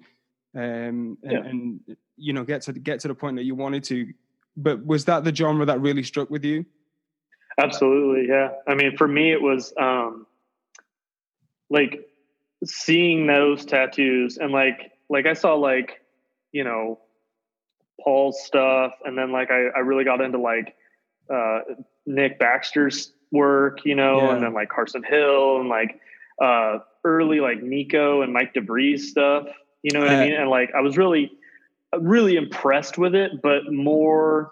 you know, get to the point that you wanted to, but was that the genre that really struck with you? Absolutely. Yeah. I mean, for me, it was, like seeing those tattoos and like I saw like, you know, Paul's stuff. And then like, I really got into like, Nick Baxter's work, you know, and then like Carson Hill and like, early like Nico and Mike DeVries stuff, you know what I mean? And like, I was really impressed with it, but more,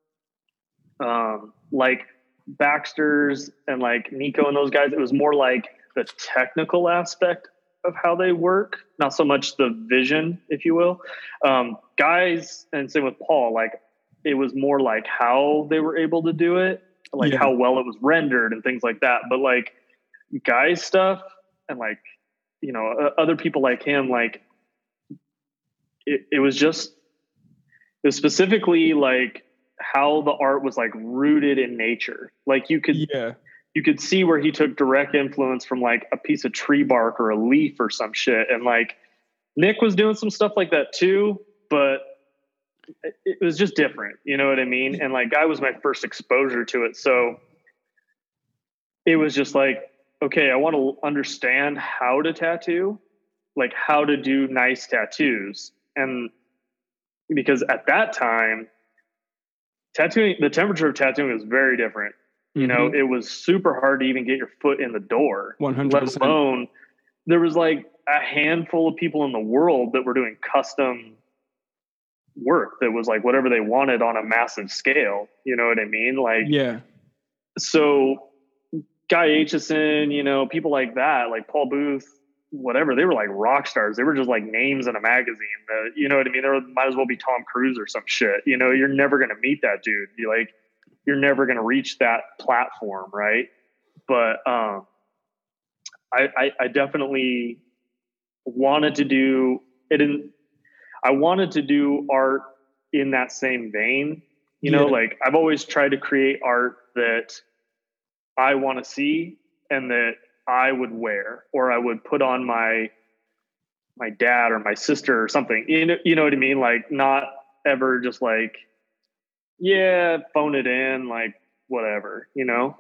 like Baxter's and like Nico and those guys, it was more like the technical aspect of how they work, not so much the vision, if you will. Guys, and same with Paul, like it was more like how they were able to do it, like how well it was rendered and things like that. But like Guy's stuff and like, you know, other people like him, like it was specifically like how the art was like rooted in nature. Like you could see where he took direct influence from like a piece of tree bark or a leaf or some shit. And like Nick was doing some stuff like that too, but it was just different. You know what I mean? And like Guy was my first exposure to it. So it was just like, okay, I want to understand how to tattoo, like how to do nice tattoos. And because at that time, the temperature of tattooing was very different. You know, it was super hard to even get your foot in the door. 100%. Let alone, there was like a handful of people in the world that were doing custom work that was like whatever they wanted on a massive scale. You know what I mean? Like, so Guy Aitchison, you know, people like that, like Paul Booth, whatever, they were like rock stars. They were just like names in a magazine. You know what I mean? There might as well be Tom Cruise or some shit. You know, you're never going to meet that dude. You're never going to reach that platform, right? But I definitely wanted to do it I wanted to do art in that same vein. You know, like I've always tried to create art that I want to see and that I would wear, or I would put on my dad or my sister or something. You know what I mean? Like not ever just like, phone it in, like whatever, you know?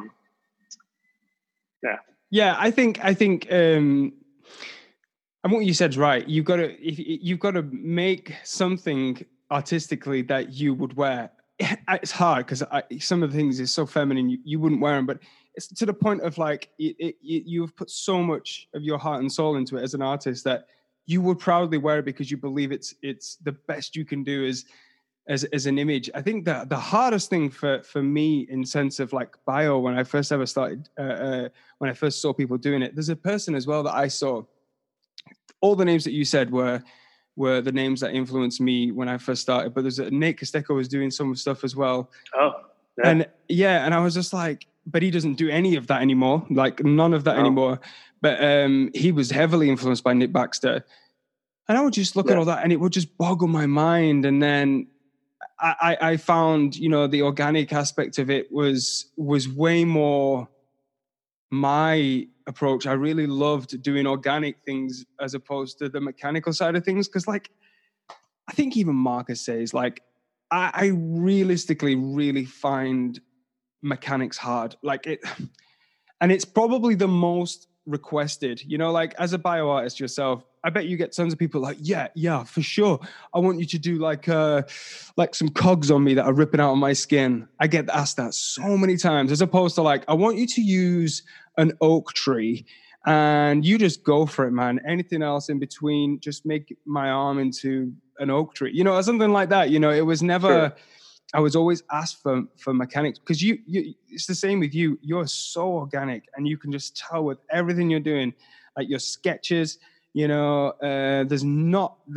Yeah. I think, and what you said's right. You've got to make something artistically that you would wear. It's hard because some of the things is so feminine, you wouldn't wear them, but it's to the point of like, you've put so much of your heart and soul into it as an artist that you would proudly wear it because you believe it's the best you can do as an image. I think that the hardest thing for me in sense of like bio, when I first ever started, when I first saw people doing it, there's a person as well that I saw. All the names that you said were the names that influenced me when I first started, but there's Nate Costeco was doing some stuff as well. Oh, yeah. And I was just like, but he doesn't do any of that anymore, like none of that anymore. But he was heavily influenced by Nick Baxter. And I would just look at all that and it would just boggle my mind. And then I found, you know, the organic aspect of it was way more my approach. I really loved doing organic things as opposed to the mechanical side of things. Cause like, I think even Marcus says like, I realistically really find mechanics hard. Like it, and it's probably the most requested, you know, like as a bio artist yourself, I bet you get tons of people like, yeah, for sure. I want you to do like some cogs on me that are ripping out of my skin. I get asked that so many times, as opposed to like, I want you to use an oak tree and you just go for it, man. Anything else in between, just make my arm into an oak tree, you know, or something like that. You know, it was never, sure. I was always asked for mechanics because you it's the same with you. You're so organic and you can just tell with everything you're doing, like your sketches, you know, there's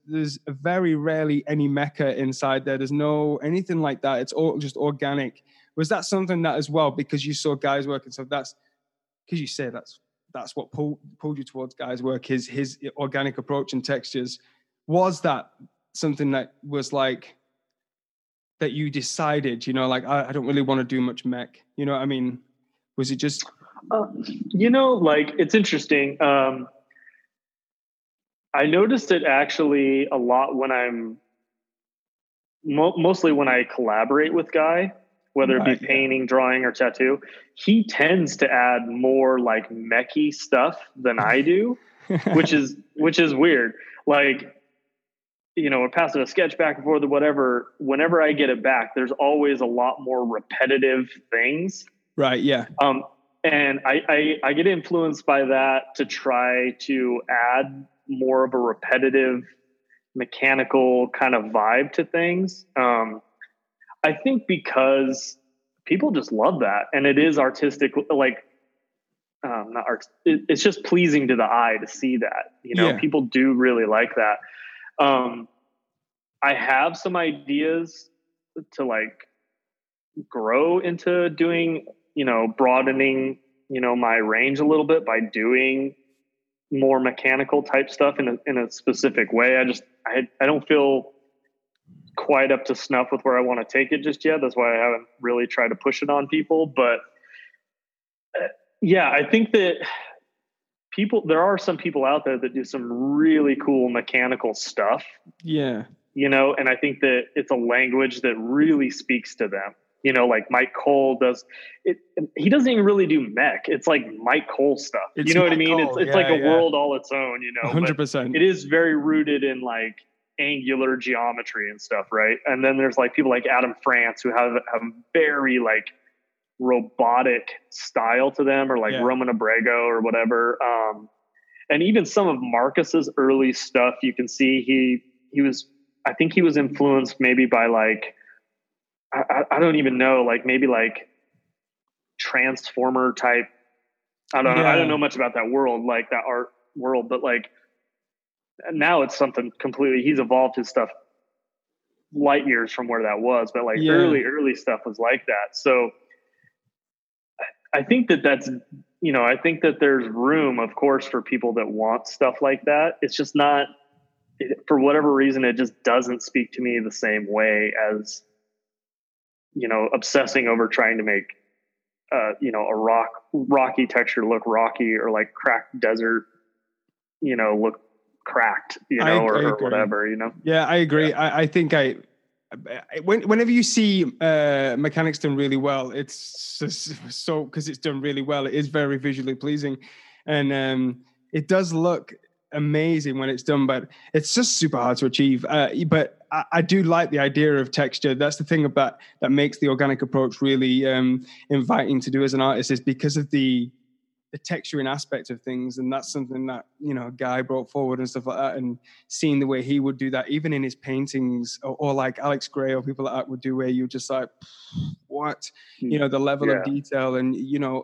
there's very rarely any mecha inside there. There's no anything like that. It's all just organic. Was that something that as well, because you saw guys working? So that's because you say that's what pulled you towards guys work, his organic approach and textures. Was that something that was like that you decided, like I don't really want to do much mech? You know what I mean? Was it just like it's interesting. I noticed it actually a lot when I'm mostly when I collaborate with Guy, whether it be painting, drawing, or tattoo. He tends to add more like mechy stuff than I do, which is weird. Like, we're passing a sketch back and forth or whatever. Whenever I get it back, there's always a lot more repetitive things. Right. Yeah. And I get influenced by that to try to add more of a repetitive mechanical kind of vibe to things. I think because people just love that, and it is artistic, like not art. It's just pleasing to the eye to see that, people do really like that. I have some ideas to like grow into doing, broadening, my range a little bit by doing more mechanical type stuff in a specific way. I don't feel quite up to snuff with where I want to take it just yet. That's why I haven't really tried to push it on people. But I think that there are some people out there that do some really cool mechanical stuff. Yeah. And I think that it's a language that really speaks to them. Like Mike Cole does it. He doesn't even really do mech. It's like Mike Cole stuff. It's what I Mike mean? Cole. It's like a world all its own, 100%. It is very rooted in like angular geometry and stuff. Right. And then there's like people like Adam France who have very like robotic style to them, or like Roman Abrego or whatever. And even some of Marcus's early stuff, you can see I think he was influenced maybe by like, I don't even know, like maybe like Transformer type. I don't know. I don't know much about that world, like that art world, but like now it's something completely, he's evolved his stuff light years from where that was, but like early stuff was like that. So I think that's, I think that there's room, of course, for people that want stuff like that. It's just not, for whatever reason, it just doesn't speak to me the same way as, obsessing over trying to make, a rocky texture look rocky, or like cracked desert, look cracked, or whatever, Yeah, I agree. Yeah. I think whenever you see mechanics done really well, it's so, because it's done really well, it is very visually pleasing, and it does look amazing when it's done, but it's just super hard to achieve. But I do like the idea of texture. That's the thing about that makes the organic approach really inviting to do as an artist, is because of the texturing aspect of things. And that's something that, Guy brought forward and stuff like that, and seeing the way he would do that, even in his paintings, or like Alex Gray or people like that would do, where you're just like, what, the level of detail. And,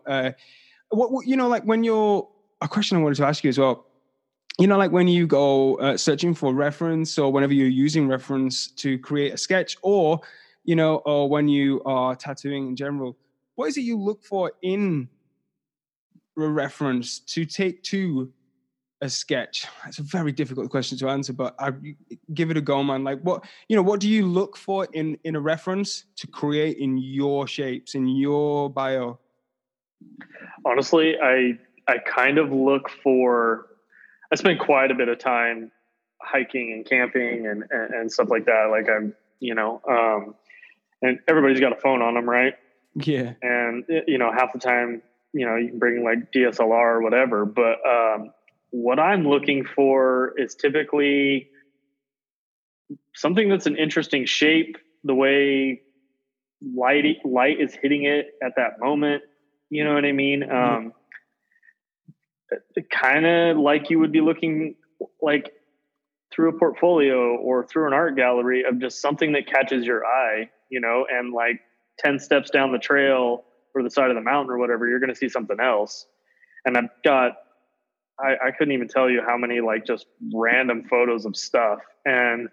like when a question I wanted to ask you as well, like when you go searching for reference, or whenever you're using reference to create a sketch, or, or when you are tattooing in general, what is it you look for in a reference to take to a sketch? It's a very difficult question to answer, but I give it a go, man. Like what do you look for in a reference to create in your shapes, in your bio? Honestly, I kind of look for, I spend quite a bit of time hiking and camping and stuff like that. Like I'm, and everybody's got a phone on them, right? Yeah. And, half the time, you can bring like DSLR or whatever. But what I'm looking for is typically something that's an interesting shape, the way light is hitting it at that moment. You know what I mean? Kind of like you would be looking like through a portfolio or through an art gallery of just something that catches your eye, and like 10 steps down the trail or the side of the mountain or whatever, you're going to see something else. And I've got, I couldn't even tell you how many like just random photos of stuff. And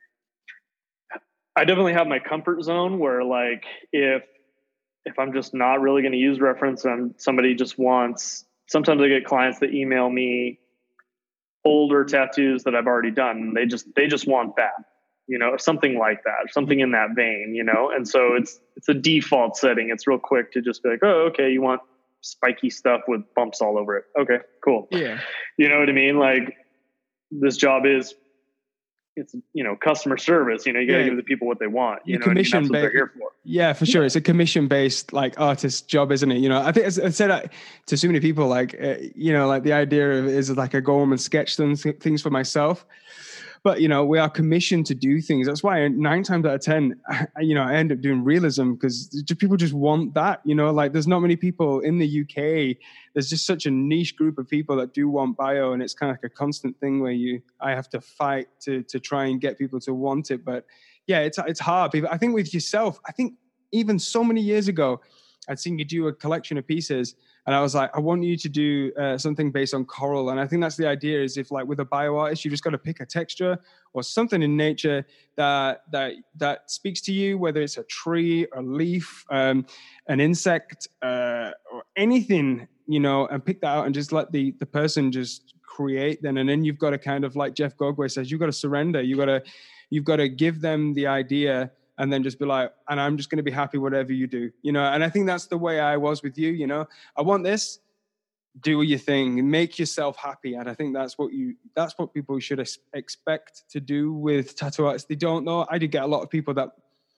I definitely have my comfort zone where like if I'm just not really going to use reference and somebody just wants, sometimes I get clients that email me older tattoos that I've already done. They just want that, you know, something like that, something in that vein, you know? And so it's a default setting. It's real quick to just be like, oh, okay, you want spiky stuff with bumps all over it. Okay, cool. Yeah. You know what I mean? Like this job is, it's, you know, customer service, you know, you got to give the people what they want, you know, commission that's what they're here for. Yeah, for sure. It's a commission based like artist job, isn't it? You know, I think I said to so many people, like, you know, like the idea of is like I go home and sketch things for myself. But, you know, we are commissioned to do things. That's why 9 times out of 10, you know, I end up doing realism because people just want that, you know, like there's not many people in the UK. There's just such a niche group of people that do want bio. And it's kind of like a constant thing where I have to fight to try and get people to want it. But yeah, it's hard. I think with yourself, I think even so many years ago, I'd seen you do a collection of pieces. And I was like, I want you to do something based on coral. And I think that's the idea is if like with a bio artist, you just got to pick a texture or something in nature that speaks to you, whether it's a tree, a leaf, an insect, or anything, you know, and pick that out and just let the person just create then. And then you've got to kind of like Jeff Gogway says, you've got to surrender. You've got to give them the idea and then just be like, and I'm just going to be happy whatever you do, you know? And I think that's the way I was with you, you know? I want this, do your thing, make yourself happy. And I think that's what people should expect to do with tattoo artists. They don't know. I did get a lot of people that,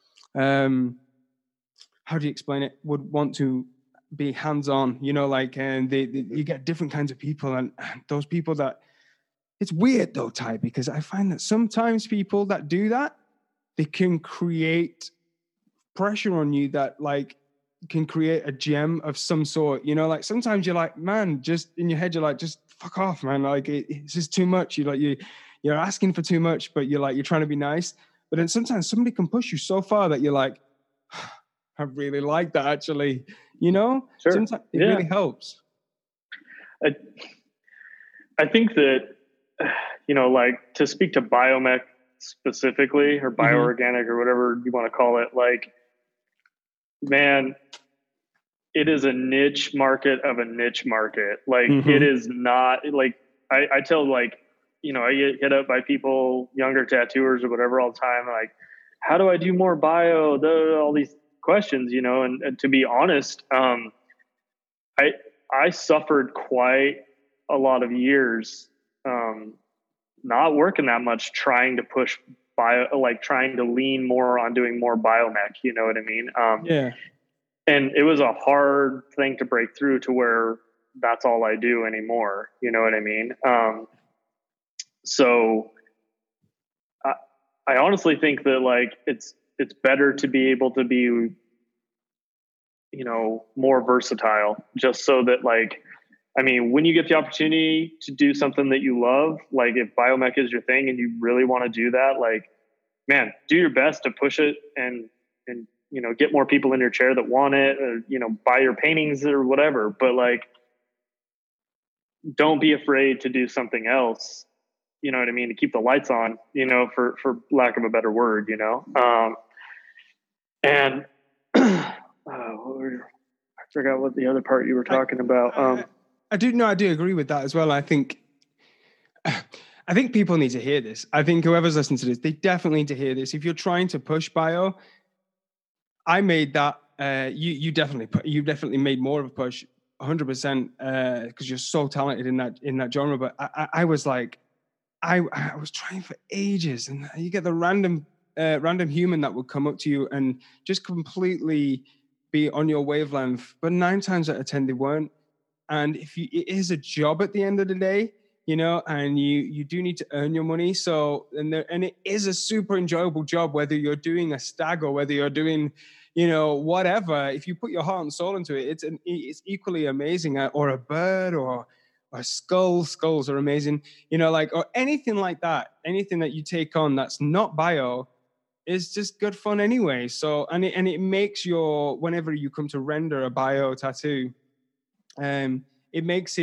how do you explain it, would want to be hands-on, you know, like, and you get different kinds of people and those people that, it's weird though, Ty, because I find that sometimes people that do that, they can create pressure on you that like can create a gem of some sort, you know, like sometimes you're like, man, just in your head, you're like, just fuck off, man. Like it's just too much. You're asking for too much, but you're trying to be nice. But then sometimes somebody can push you so far that you're like, I really like that actually, you know, sure. Sometimes it really helps. I think that, you know, like to speak to biomech specifically or bioorganic or whatever you want to call it, like, man, it is a niche market of a niche market. Like it is not like, I tell like, you know, I get hit up by people, younger tattooers or whatever all the time. Like, how do I do more bio? All these questions, you know, and to be honest, I suffered quite a lot of years, not working that much, trying to push bio, like trying to lean more on doing more biomech, you know what I mean? Yeah. And it was a hard thing to break through to where that's all I do anymore. You know what I mean? So I honestly think that like, it's better to be able to be, you know, more versatile just so that like, I mean, when you get the opportunity to do something that you love, like if biomech is your thing and you really want to do that, like, man, do your best to push it and, you know, get more people in your chair that want it or, you know, buy your paintings or whatever. But like, don't be afraid to do something else. You know what I mean? To keep the lights on, you know, for lack of a better word, you know? And I forgot what the other part you were talking about. I do agree with that as well. I think people need to hear this. I think whoever's listening to this, they definitely need to hear this. If you're trying to push bio, I made that. You definitely made more of a push, 100%, because you're so talented in that genre. But I was like, I was trying for ages, and you get the random human that would come up to you and just completely be on your wavelength. But 9 times out of 10, they weren't. And it is a job at the end of the day, you know, and you do need to earn your money. So, and it is a super enjoyable job, whether you're doing a stag or whether you're doing, you know, whatever. If you put your heart and soul into it, it's equally amazing. Or a bird or a skull. Skulls are amazing, you know, like, or anything like that. Anything that you take on that's not bio is just good fun anyway. So, and it makes whenever you come to render a bio tattoo, it makes it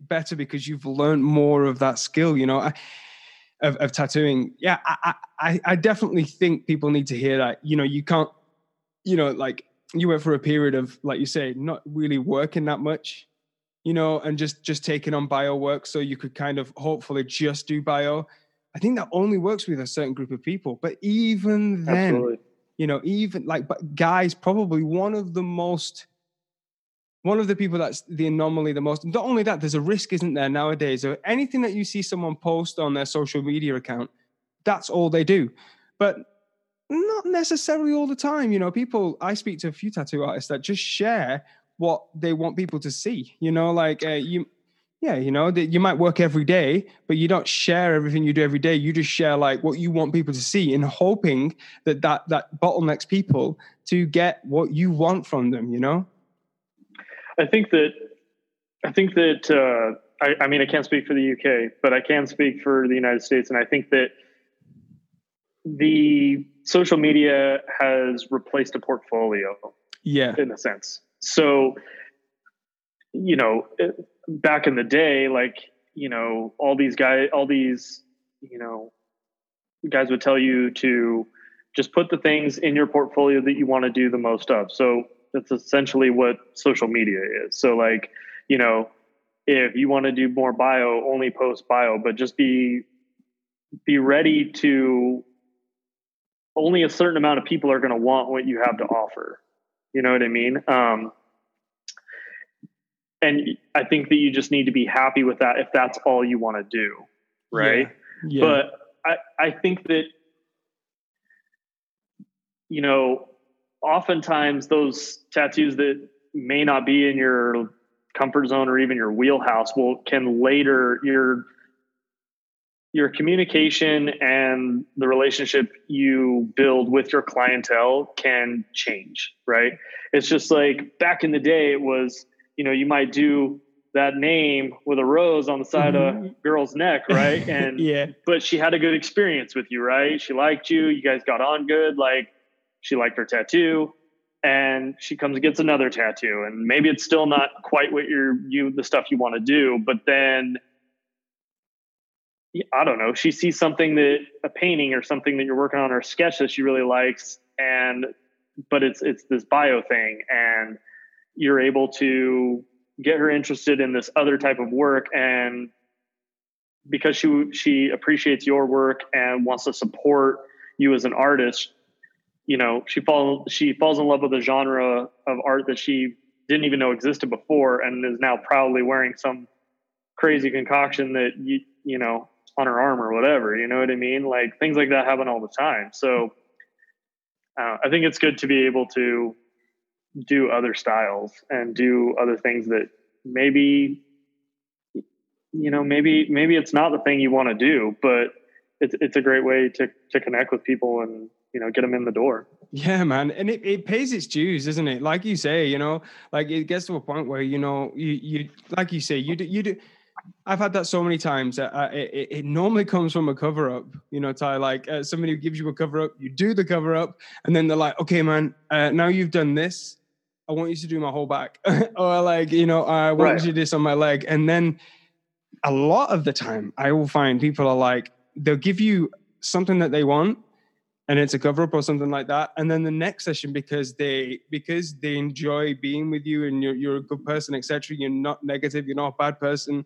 better because you've learned more of that skill, you know, of tattooing. Yeah, I definitely think people need to hear that. You know, you can't, you know, like you went for a period of, like you say, not really working that much, you know, and just taking on bio work so you could kind of hopefully just do bio. I think that only works with a certain group of people. But even then, Absolutely. You know, even like, but guys, probably one of the people that's the anomaly the most. Not only that, there's a risk, isn't there, nowadays, of anything that you see someone post on their social media account, that's all they do. But not necessarily all the time. You know, I speak to a few tattoo artists that just share what they want people to see, you know, like you know, you might work every day, but you don't share everything you do every day. You just share like what you want people to see, and hoping that bottlenecks people to get what you want from them, you know? I think that I mean, I can't speak for the UK, but I can speak for the United States. And I think that the social media has replaced a portfolio. Yeah. In a sense. So, you know, back in the day, like, you know, all these, you know, guys would tell you to just put the things in your portfolio that you want to do the most of. So that's essentially what social media is. So like, you know, if you want to do more bio, only post bio, but just be ready to, only a certain amount of people are going to want what you have to offer. You know what I mean? And I think that you just need to be happy with that if that's all you want to do. Right. Yeah. But I think that, you know, oftentimes those tattoos that may not be in your comfort zone or even your wheelhouse can later, your communication and the relationship you build with your clientele can change, right? It's just like back in the day, it was, you know, you might do that name with a rose on the side of a girl's neck, right? And yeah, but she had a good experience with you, right? She liked you, you guys got on good, like she liked her tattoo, and she comes and gets another tattoo, and maybe it's still not quite what the stuff you want to do, but then I don't know, she sees something, a painting or something that you're working on, or a sketch that she really likes, but it's this bio thing, and you're able to get her interested in this other type of work. And because she appreciates your work and wants to support you as an artist, you know, she falls in love with a genre of art that she didn't even know existed before, and is now proudly wearing some crazy concoction that you know, on her arm or whatever, you know what I mean? Like things like that happen all the time. So I think it's good to be able to do other styles and do other things that maybe, you know, maybe it's not the thing you want to do, but it's a great way to connect with people and, you know, get them in the door. Yeah, man. And it pays its dues, doesn't it? Like you say, you know, like it gets to a point where, you know, you like you say, you do. I've had that so many times. It normally comes from a cover up, you know, Ty, like somebody who gives you a cover up, you do the cover up, and then they're like, okay, man, now you've done this, I want you to do my whole back. Or like, you know, I want you to do this on my leg. And then a lot of the time I will find people are like, they'll give you something that they want, and it's a cover up or something like that. And then the next session, because they enjoy being with you and you're a good person, etc., you're not negative, you're not a bad person,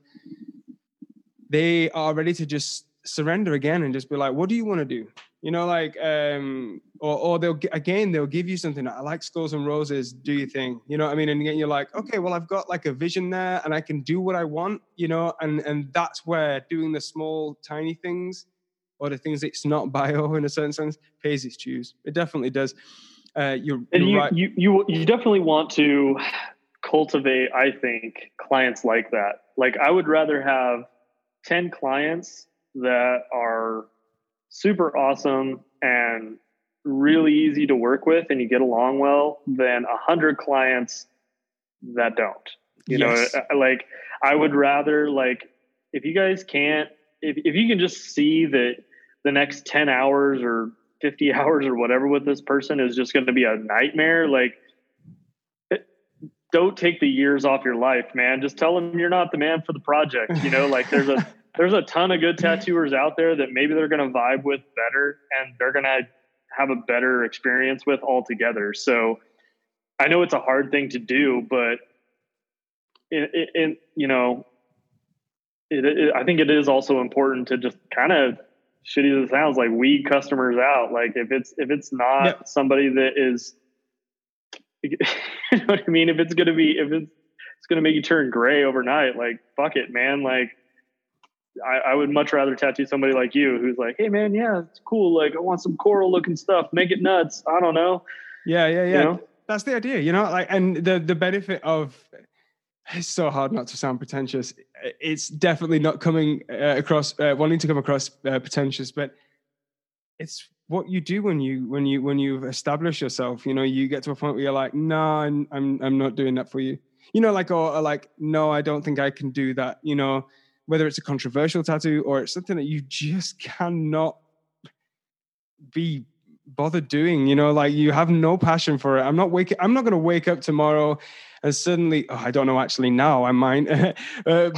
they are ready to just surrender again and just be like, what do you want to do? You know, like, or they'll give you something. I like Skulls and Roses, do your thing. You know what I mean? And again, you're like, okay, well, I've got like a vision there and I can do what I want, you know, and that's where doing the small, tiny things, or the things that's not bio in a certain sense, pays its dues. It definitely does. You're right. You definitely want to cultivate, I think, clients like that. Like I would rather have 10 clients that are super awesome and really easy to work with and you get along well than 100 clients that don't. You know, like I would rather, like, if you guys can't, if you can just see that the next 10 hours or 50 hours or whatever with this person is just going to be a nightmare, like don't take the years off your life, man. Just tell them you're not the man for the project. You know, like there's a ton of good tattooers out there that maybe they're going to vibe with better and they're going to have a better experience with altogether. So I know it's a hard thing to do, but you know, I think it is also important to just kind of, shitty as it sounds, like weed customers out. Like if it's not somebody that is, you know what I mean? If it's going to make you turn gray overnight, like, fuck it, man. Like I would much rather tattoo somebody like you who's like, hey man, yeah, it's cool. Like I want some coral looking stuff, make it nuts. I don't know. Yeah. You know? That's the idea, you know, like, and the benefit of, it's so hard not to sound pretentious. It's definitely not coming wanting to come across pretentious, but it's what you do when you've established yourself. You know, you get to a point where you're like, no, I'm not doing that for you. You know, like, or like, no, I don't think I can do that. You know, whether it's a controversial tattoo or it's something that you just cannot be bothered doing. You know, like you have no passion for it. I'm not going to wake up tomorrow and suddenly, I don't know, actually now I might, but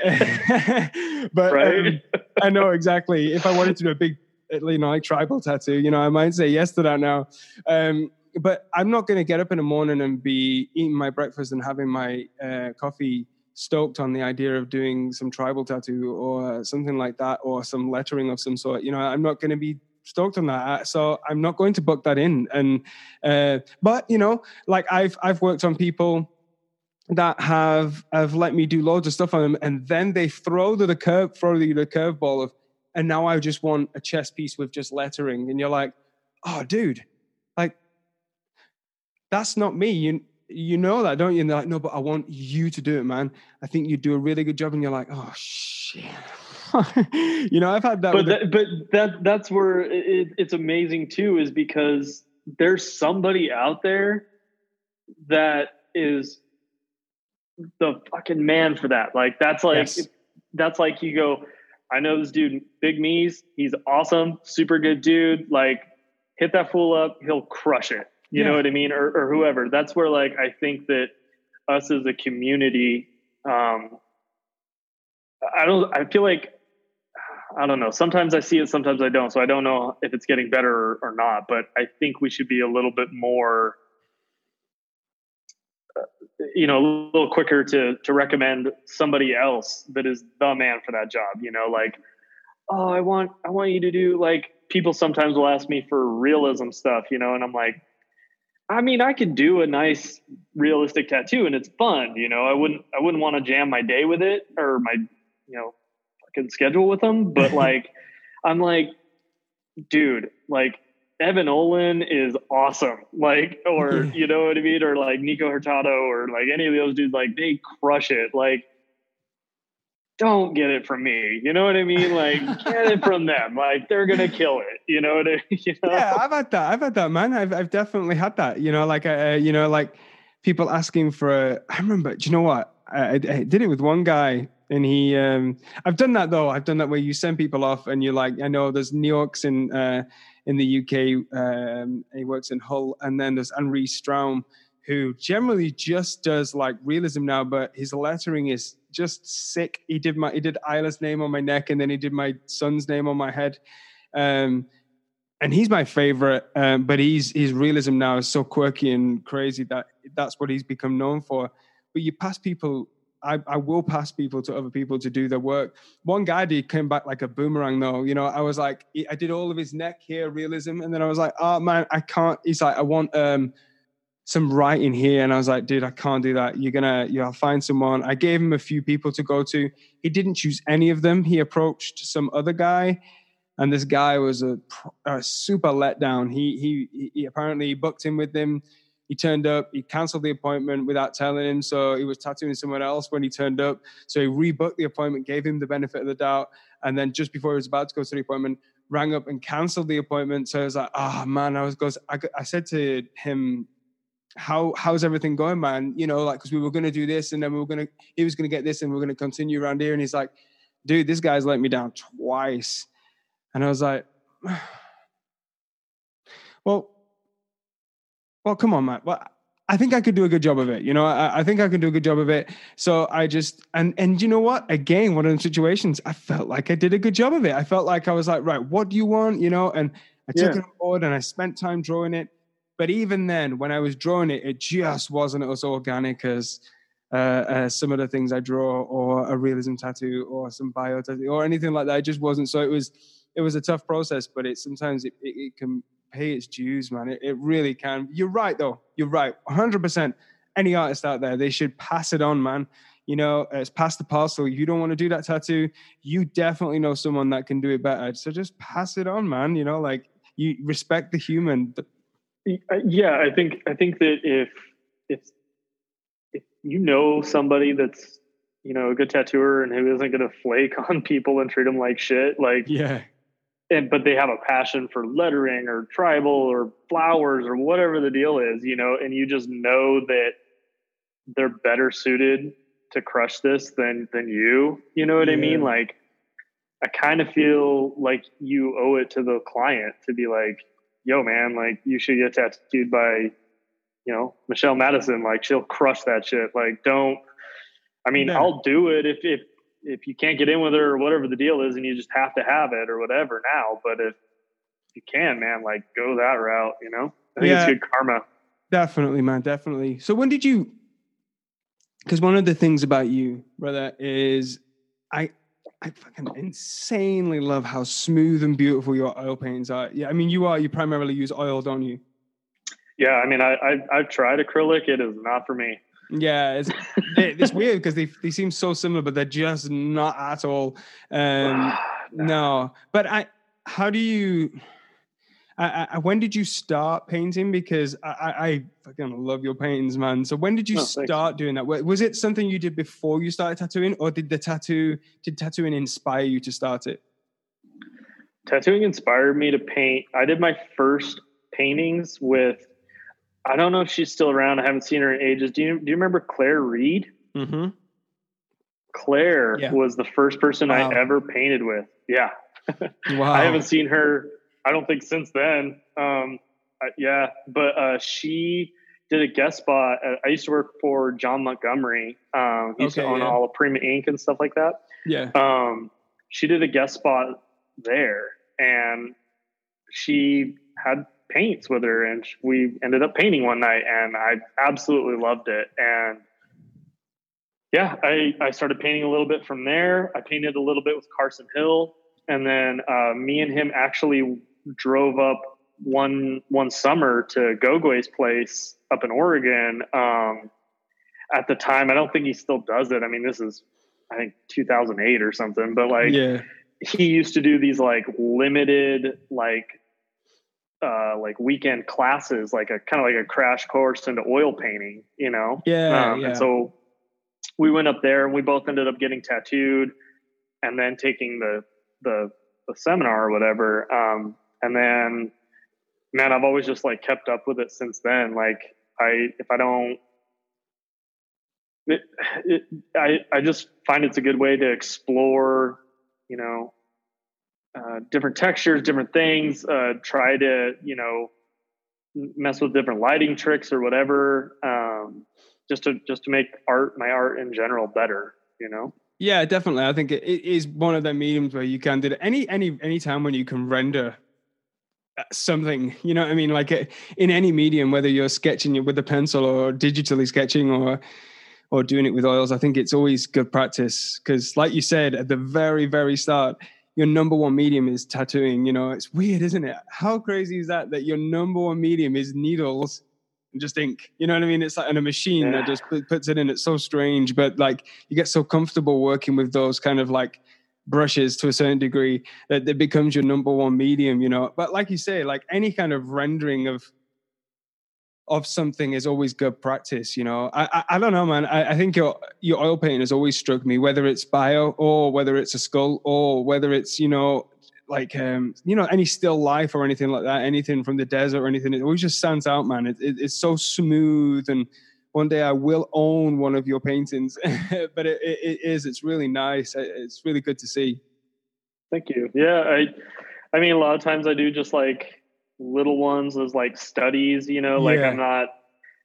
right? I know exactly. If I wanted to do a big, you know, like tribal tattoo, you know, I might say yes to that now. But I'm not going to get up in the morning and be eating my breakfast and having my coffee stoked on the idea of doing some tribal tattoo or something like that, or some lettering of some sort. You know, I'm not going to be stoked on that, so I'm not going to book that in. And but you know, like I've worked on people that have let me do loads of stuff on them, and then they throw you the curveball of, and now I just want a chest piece with just lettering, and you're like, oh dude, like that's not me. You know that, don't you? And they're like, no, but I want you to do it, man. I think you do a really good job. And you're like, oh shit. You know, I've had that. That's where it's amazing too, is because there's somebody out there that is the fucking man for that. Like that's like you go, I know this dude, Big Me's, he's awesome, super good dude. Like hit that fool up, he'll crush it. You know what I mean? Or whoever. That's where, like, I think that us as a community, I feel like, I don't know. Sometimes I see it, sometimes I don't. So I don't know if it's getting better or not, but I think we should be a little bit more, you know, a little quicker to recommend somebody else that is the man for that job. You know, like, oh, I want you to do, like, people sometimes will ask me for realism stuff, you know, and I'm like, I mean, I could do a nice realistic tattoo and it's fun, you know. I wouldn't want to jam my day with it or my, you know, fucking schedule with them. But like, I'm like, dude, like Evan Olin is awesome. Like, or you know what I mean? Or like Nico Hurtado or like any of those dudes, like they crush it. Like, don't get it from me. You know what I mean? Like, get it from them. Like, they're going to kill it. You know what I mean? You know? Yeah, I've had that, man. I've definitely had that. You know, like, you know, like people asking for I remember, do you know what? I did it with one guy and he, I've done that though. I've done that where you send people off and you're like, I know there's New York's in the UK. He works in Hull. And then there's Henri Straum, who generally just does like realism now, but his lettering is just sick. He did Isla's name on my neck, and then he did my son's name on my head. And he's my favorite. But his realism now is so quirky and crazy that that's what he's become known for. But you pass people, I will pass people to other people to do their work. One guy came back like a boomerang though. You know, I was like, I did all of his neck here, realism. And then I was like, oh man, I can't. He's like, I want, some writing here, and I was like, dude, I can't do that. You'll find someone. I gave him a few people to go to. He didn't choose any of them. He approached some other guy, and this guy was a super letdown. He apparently booked him with him. He turned up. He canceled the appointment without telling him. So he was tattooing someone else when he turned up. So he rebooked the appointment, gave him the benefit of the doubt, and then just before he was about to go to the appointment, rang up and canceled the appointment. So I was like, oh man, I said to him, how's everything going, man? You know, like, because we were going to do this and then he was going to get this and we're going to continue around here. And he's like, dude, this guy's let me down twice. And I was like, well, come on, man. Well, I think I could do a good job of it. I think I can do a good job of it. So I just, and you know what? Again, one of the situations, I felt like I did a good job of it. I felt like I was like, right, what do you want? And I took it on board and I spent time drawing it. But even then, when I was drawing it, it just wasn't as organic as some of the things I draw, or a realism tattoo, or some bio tattoo, or anything like that. It just wasn't. So it was a tough process, but sometimes it can pay its dues, man. It really can. You're right, though. You're right. 100%. Any artist out there, they should pass it on, man. It's pass the parcel. You don't want to do that tattoo, you definitely know someone that can do it better. So just pass it on, man. Like, you respect the human. Yeah, I think that if you know somebody that's a good tattooer and who isn't going to flake on people and treat them like shit, like, yeah. But they have a passion for lettering or tribal or flowers or whatever the deal is, and you just know that they're better suited to crush this than you. You know what I mean? Like, I kind of feel like you owe it to the client to be like, yo, man, like, you should get tattooed by, Michelle Madison. Like, she'll crush that shit. Like, I'll do it if you can't get in with her or whatever the deal is, and you just have to have it or whatever now. But if you can, man, like, go that route, I think it's good karma. Definitely, man. Definitely. So when did you, because one of the things about you, brother, is I fucking insanely love how smooth and beautiful your oil paintings are. Yeah. I mean, you primarily use oil, don't you? Yeah. I mean, I've tried acrylic. It is not for me. Yeah, it's weird because they seem so similar, but they're just not at all. No, but how do you? When did you start painting? Because I fucking love your paintings, man. So when did you start doing that? Was it something you did before you started tattooing, or did tattooing inspire you to start it? Tattooing inspired me to paint. I did my first paintings with, I don't know if she's still around. I haven't seen her in ages. Do you remember Claire Reed? Mm-hmm. Claire was the first person I ever painted with. Yeah. Wow. I haven't seen her, I don't think, since then. But she did a guest spot. I used to work for John Montgomery. He used to own all of Prima Ink and stuff like that. Yeah. She did a guest spot there, and she had paints with her, and we ended up painting one night, and I absolutely loved it. And I started painting a little bit from there. I painted a little bit with Carson Hill, and then me and him actually drove up one summer to Gogwe's place up in Oregon. At the time, I don't think he still does it. I mean, this is, I think, 2008 or something, but he used to do these like limited like weekend classes, like a kind of like a crash course into oil painting, And so we went up there and we both ended up getting tattooed and then taking the seminar or whatever. And then, man, I've always just like kept up with it since then. Like I just find it's a good way to explore, different textures, different things, try to, mess with different lighting tricks or whatever. Just to make my art in general better, Yeah, definitely. I think it is one of the mediums where you can do it any time when you can render something, you know what I mean? Like in any medium, whether you're sketching it with a pencil or digitally sketching or doing it with oils, I think it's always good practice. Because like you said at the very, very start, your number one medium is tattooing. It's weird, isn't it? How crazy is that your number one medium is needles and just ink? You know what I mean? It's like in a machine that just puts it in. It's so strange, but like you get so comfortable working with those kind of like brushes to a certain degree that it becomes your number one medium, But like you say, like any kind of rendering of something is always good practice, I don't know, man. I think your oil painting has always struck me, whether it's bio or whether it's a skull or whether it's, any still life or anything like that, anything from the desert or anything. It always just stands out, man. It's so smooth. And one day I will own one of your paintings, but it's really nice. It's really good to see. Thank you. Yeah. I mean, a lot of times I do just like little ones as like studies, like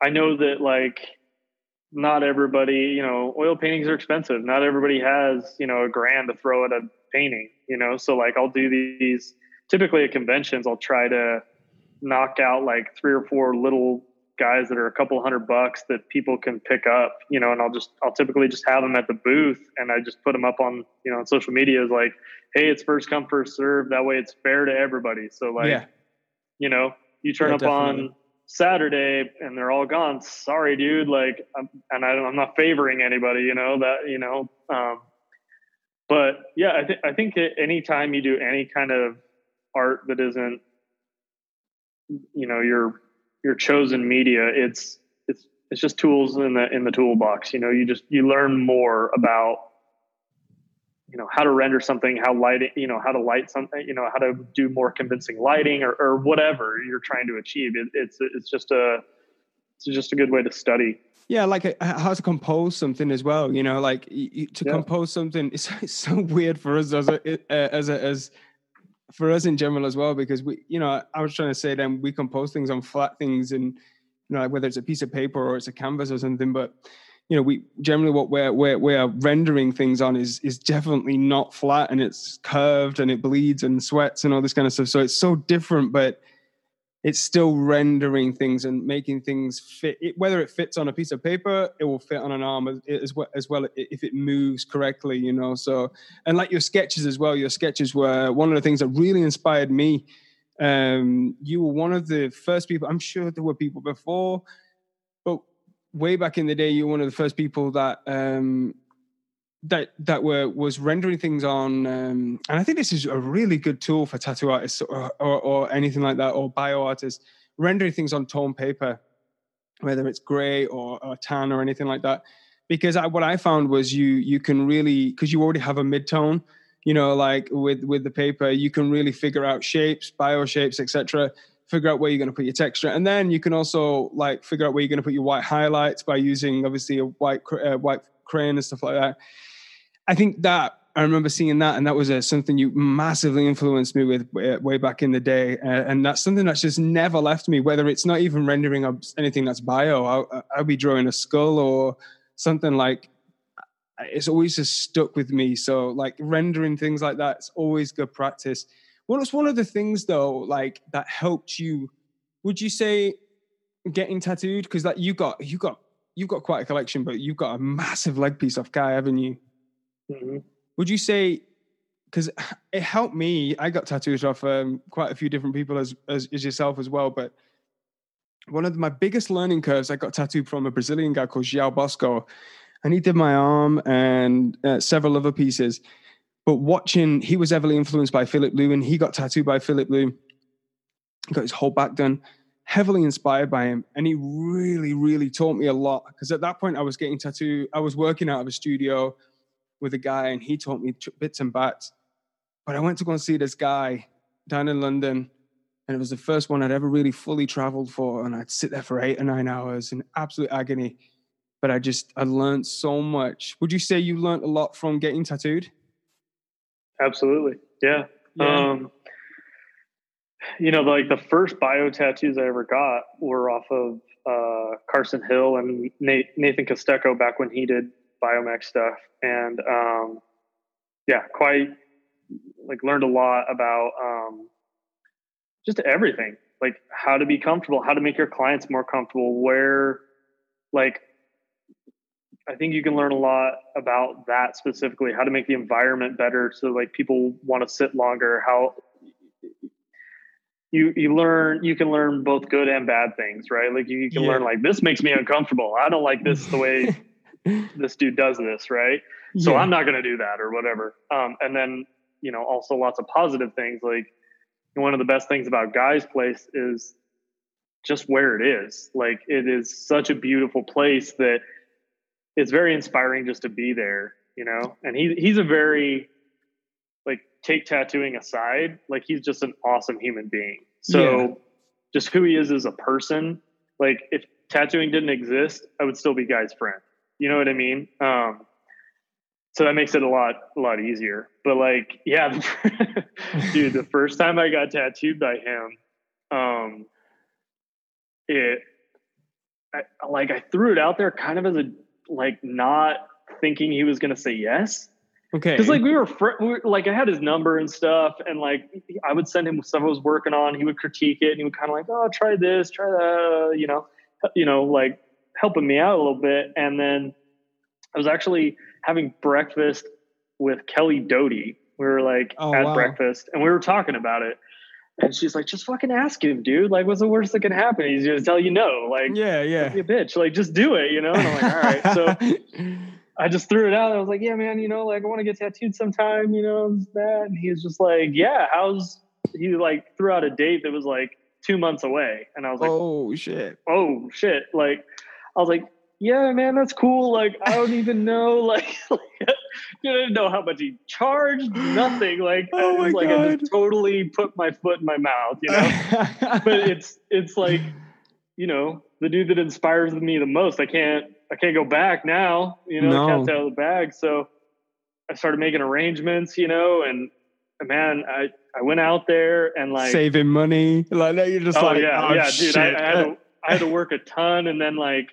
I know that like not everybody, you know, oil paintings are expensive. Not everybody has, you know, $1,000 to throw at a painting, you know? So like I'll do these typically at conventions. I'll try to knock out like 3 or 4 little guys that are a couple $100 that people can pick up, you know, and I'll typically just have them at the booth, and I just put them up on, you know, on social media as like, hey, it's first come, first serve. That way it's fair to everybody. So like, you know, you turn up definitely on Saturday and they're all gone. Sorry, dude. Like, I'm not favoring anybody, you know, that, you know, but yeah, I think anytime you do any kind of art that isn't, you know, your chosen media, it's just tools in the toolbox. You know, you learn more about, you know, how to render something, how to light something, you know, how to do more convincing lighting or whatever you're trying to achieve. It's just a good way to study. Yeah, like how to compose something as well. You know, like compose something. It's so weird for us as for us in general as well, because we, you know, I was trying to say then we compose things on flat things, and you know, like whether it's a piece of paper or it's a canvas or something, but you know, we generally what we're rendering things on is definitely not flat, and it's curved and it bleeds and sweats and all this kind of stuff. So it's so different, but it's still rendering things and making things fit. Whether it fits on a piece of paper, it will fit on an arm as well if it moves correctly, you know. So, and like your sketches as well, your sketches were one of the things that really inspired me. You were one of the first people, I'm sure there were people before, but way back in the day, you were one of the first people that was rendering things on, and I think this is a really good tool for tattoo artists or anything like that, or bio artists, rendering things on toned paper, whether it's gray or tan or anything like that. Because what I found was you can really, because you already have a mid-tone, you know, like with the paper, you can really figure out shapes, bio shapes, etc. Figure out where you're going to put your texture, and then you can also like figure out where you're going to put your white highlights by using obviously a white crayon and stuff like that. I think that I remember seeing that, and that was something you massively influenced me with way back in the day, and that's something that's just never left me. Whether it's not even rendering anything that's bio, I'll be drawing a skull or something like. It's always just stuck with me. So like rendering things like that, it's always good practice. What was one of the things though, like that helped you? Would you say getting tattooed? Because like you've got quite a collection, but you've got a massive leg piece off Guy, haven't you? Mm-hmm. Would you say, because it helped me, I got tattoos off quite a few different people as yourself as well, but one of my biggest learning curves, I got tattooed from a Brazilian guy called João Bosco, and he did my arm and several other pieces. But he was heavily influenced by Philip Liu, and he got tattooed by Philip Liu. He got his whole back done, heavily inspired by him. And he really, really taught me a lot. Because at that point, I was getting tattooed. I was working out of a studio with a guy, and he taught me bits and bats. But I went to go and see this guy down in London, and it was the first one I'd ever really fully traveled for. And I'd sit there for 8 or 9 hours in absolute agony. But I learned so much. Would you say you learned a lot from getting tattooed? Absolutely. Yeah. You know, like the first bio tattoos I ever got were off of Carson Hill and Nathan Costeco back when he did Biomech stuff. And quite like learned a lot about just everything, like how to be comfortable, how to make your clients more comfortable, where like I think you can learn a lot about that specifically, how to make the environment better so like people want to sit longer, how you can learn both good and bad things, right? Like you can learn like, this makes me uncomfortable. I don't like this the way this dude does this, right? So I'm not going to do that or whatever. And then, you know, also lots of positive things. Like one of the best things about Guy's place is just where it is. Like it is such a beautiful place that it's very inspiring just to be there, you know? And he's a very, like, take tattooing aside, like he's just an awesome human being. So just who he is as a person, like if tattooing didn't exist, I would still be Guy's friend. You know what I mean? So that makes it a lot easier. But like, yeah, dude, the first time I got tattooed by him, I threw it out there kind of as a, like, not thinking he was going to say yes. Okay. Because, like, we were like, I had his number and stuff, and, like, I would send him stuff I was working on. He would critique it, and he would kind of like, oh, try this, try that, like, helping me out a little bit. And then I was actually having breakfast with Kelly Doty. We were, like, at breakfast, and we were talking about it. And she's like, just fucking ask him, dude. Like, what's the worst that can happen? He's going to tell you no. Like, yeah. Be a bitch. Like, just do it, And I'm like, all right. So I just threw it out. I was like, yeah, man, like, I want to get tattooed sometime, that. And he was just like, yeah, he like threw out a date that was like 2 months away. And I was like, oh shit. Like, I was like, yeah, man, that's cool. Like, I don't even know, like you didn't know how much he charged, nothing. Like, I just totally put my foot in my mouth, but it's like, the dude that inspires me the most. I can't go back now, No. Cat's out of the bag. So I started making arrangements, and man, I went out there and, like, saving money. Like, you're just dude, shit. I had to work a ton. And then, like,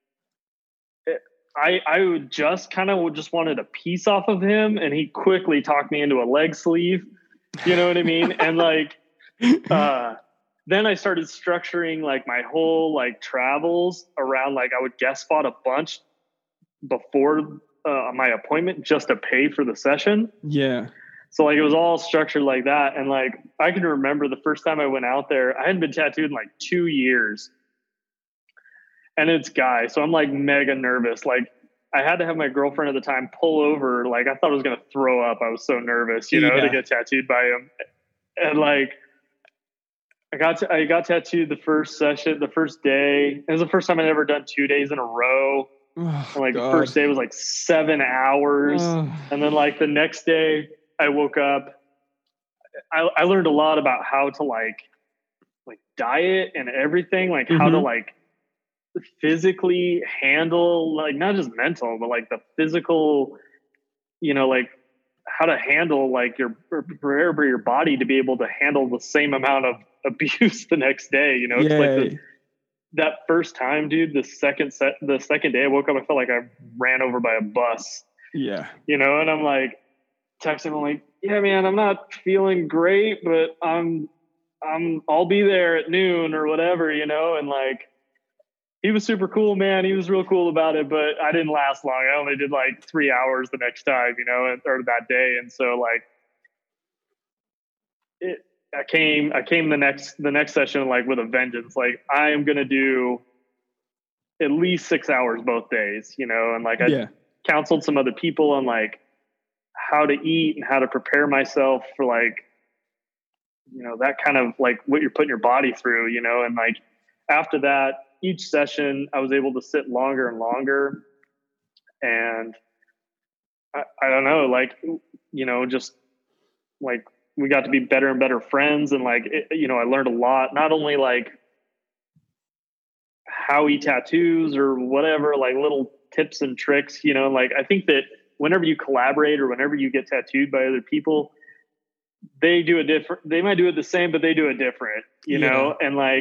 I would just wanted a piece off of him, and he quickly talked me into a leg sleeve. You know what I mean? And, like, then I started structuring, like, my whole, like, travels around, like, I would guest spot a bunch before my appointment just to pay for the session. Yeah. So, like, it was all structured like that. And, like, I can remember the first time I went out there, I hadn't been tattooed in like 2 years. And it's Guy. So I'm, like, mega nervous. Like, I had to have my girlfriend at the time pull over. Like, I thought I was going to throw up. I was so nervous, to get tattooed by him. And, like, I got tattooed the first session, the first day. It was the first time I'd ever done 2 days in a row. Oh, and, like, the first day was like 7 hours. And then, like, the next day I woke up. I learned a lot about how to like diet and everything, like how to, like, physically handle, like, not just mental, but, like, the physical, like, how to handle, like, prepare your body to be able to handle the same amount of abuse the next day. It's like that first time, dude, the second day I woke up, I felt like I ran over by a bus. Yeah. And I'm like texting him, like, yeah, man, I'm not feeling great, but I'll be there at noon or whatever, and, like, he was super cool, man. He was real cool about it, but I didn't last long. I only did like 3 hours the next time, or that day. And so, like, I came the next session, like, with a vengeance. Like, I am going to do at least 6 hours both days, and, like, I counseled some other people on, like, how to eat and how to prepare myself for, like, that kind of, like, what you're putting your body through, and, like, after that, each session I was able to sit longer and longer. And I don't know, like, just, like, we got to be better and better friends. And, like, I learned a lot, not only, like, how he tattoos or whatever, like, little tips and tricks, like, I think that whenever you collaborate or whenever you get tattooed by other people, they might do it the same, but they do it different, you know? And, like,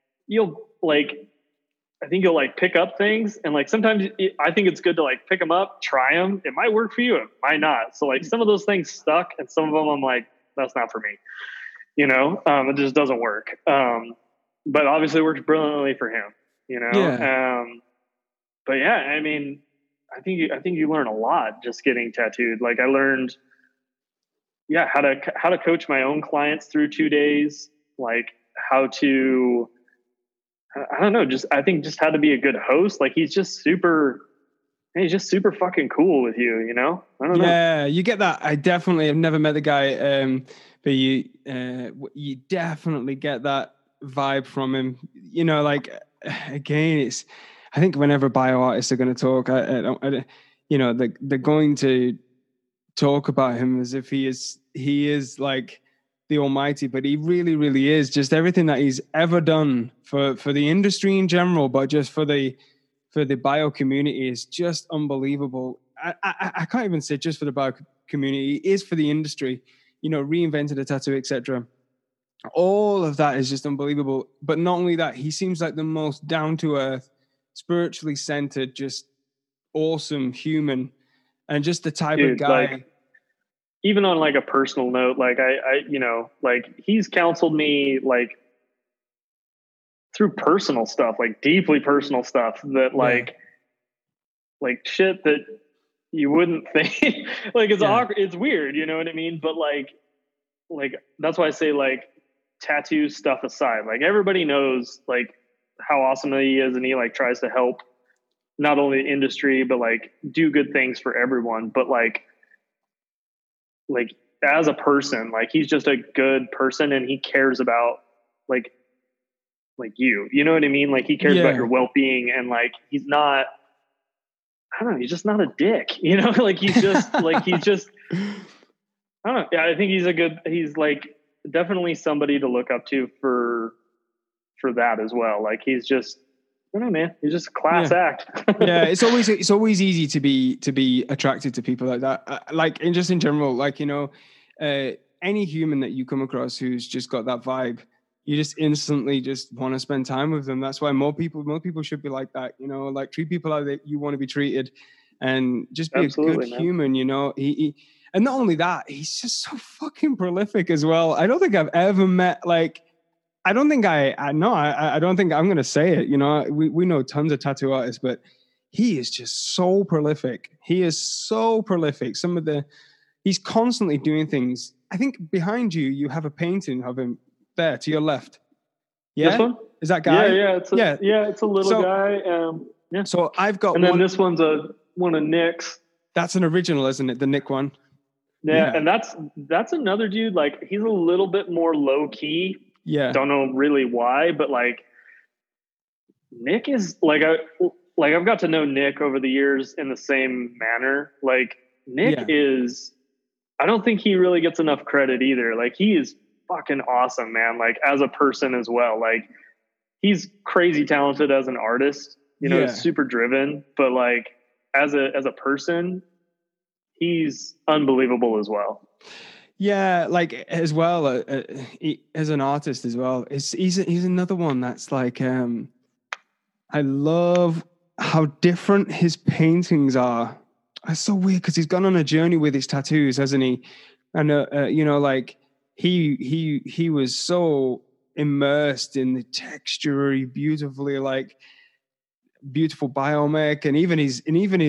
I think you'll, like, pick up things, and, like, sometimes I think it's good to, like, pick them up, try them. It might work for you. It might not. So, like, some of those things stuck, and some of them I'm like, that's not for me. It just doesn't work. But obviously it works brilliantly for him, but yeah, I mean, I think you learn a lot just getting tattooed. Like, I learned, how to coach my own clients through 2 days, like, how to, I don't know, I think how to be a good host. Like, he's just super fucking cool with you, I don't know. Yeah, you get that. I definitely have never met the guy, but you definitely get that vibe from him. Like, again, I think whenever bio artists are going to talk, they're going to talk about him as if he is like the almighty, but he really, really is. Just everything that he's ever done for the industry in general, but just for the bio community is just unbelievable. I can't even say just for the bio community, it is for the industry, reinvented a tattoo, etc. All of that is just unbelievable. But not only that, he seems like the most down to earth, spiritually centered, just awesome human, and just the type of guy. Like, even on like a personal note, like I, you know, like he's counseled me like through personal stuff, like deeply personal stuff that like shit that you wouldn't think. Like it's awkward, it's weird, you know what I mean? But like that's why I say, like, tattoo stuff aside, like everybody knows like how awesome he is, and he like tries to help not only the industry but like do good things for everyone. But like as a person, like he's just a good person, and he cares about like you know what I mean? Like he cares about your well-being, and like he's not, I don't know, he's just not a dick, you know? Like he's just like I don't know. Yeah, I think he's like definitely somebody to look up to for that as well. Like he's just, I don't know, man. He's just a class act. Yeah, it's always easy to be attracted to people like that. Like in general, like, you know, any human that you come across who's just got that vibe, you just instantly just want to spend time with them. That's why more people should be like that. You know, like treat people how you want to be treated, and just be a good human. You know, he and not only that, he's just so fucking prolific as well. I don't think I've ever met like. I don't think I don't think I'm going to say it. You know, we know tons of tattoo artists, but he is just so prolific. He is so prolific. He's constantly doing things. I think behind you have a painting of him there to your left. Yeah. This one? Is that guy? Yeah. It's a little guy. Yeah. So I've got and then this one's one of Nick's. That's an original, isn't it? The Nick one. Yeah. And that's another dude. Like he's a little bit more low key. Yeah. Don't know really why, but like Nick is like I've got to know Nick over the years in the same manner. Like Nick is, I don't think he really gets enough credit either. Like he is fucking awesome, man. Like as a person as well. Like he's crazy talented as an artist, you know, super driven, but like as a person, he's unbelievable as well. Yeah, like as well as an artist as well. He's another one that's like I love how different his paintings are. It's so weird because he's gone on a journey with his tattoos, hasn't he? And you know, like he was so immersed in the texture, beautifully like beautiful biomech, and even his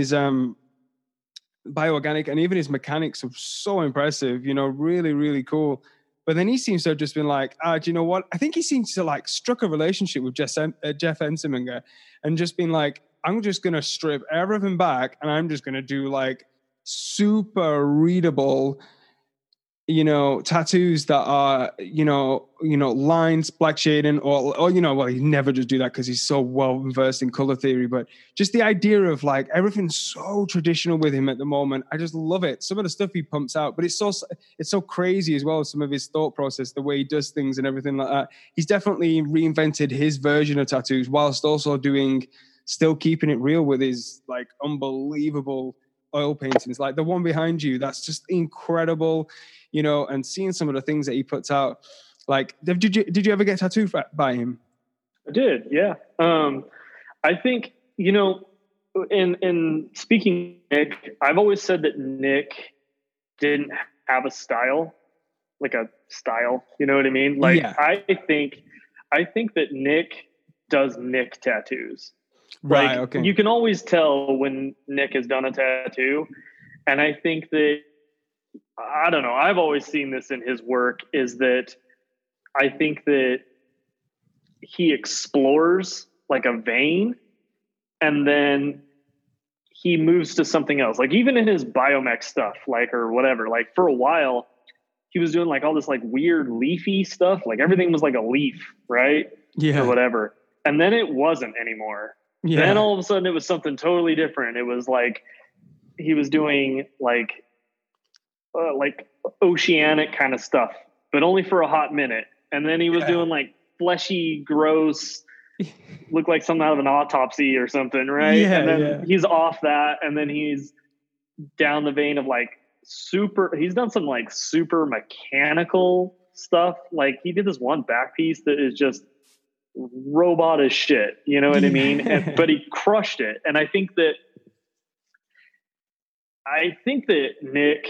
bioorganic, and even his mechanics are so impressive, you know, really, really cool. But then he seems to have just been like, do you know what? I think he seems to like struck a relationship with Jeff Ensinger and just been like, I'm just going to strip everything back and I'm just going to do like super readable, you know, tattoos that are, you know, lines, black shading, or you know, well, he never just do that because he's so well versed in color theory. But just the idea of like everything's so traditional with him at the moment, I just love it. Some of the stuff he pumps out, but it's so crazy as well. Some of his thought process, the way he does things, and everything like that. He's definitely reinvented his version of tattoos whilst also still keeping it real with his like unbelievable oil paintings, like the one behind you. That's just incredible. You know, and seeing some of the things that he puts out, like, did you ever get tattooed by him? I did, yeah. I think, you know, in speaking of Nick, I've always said that Nick didn't have a style, like a style. You know what I mean? Like, yeah. I think that Nick does Nick tattoos. Right. Like, okay. You can always tell when Nick has done a tattoo, and I think that. I don't know. I've always seen this in his work, is that I think that he explores like a vein and then he moves to something else. Like even in his biomech stuff, like, or whatever, like for a while he was doing like all this like weird leafy stuff. Like everything was like a leaf, right? Yeah. Or whatever. And then it wasn't anymore. Yeah. Then all of a sudden it was something totally different. It was like, he was doing like oceanic kind of stuff, but only for a hot minute. And then he was doing like fleshy, gross, looked like something out of an autopsy or something, right? Yeah, and then he's off that, and then he's down the vein of like he's done some like super mechanical stuff. Like he did this one back piece that is just robot as shit. You know what I mean? But he crushed it. And I think that Nick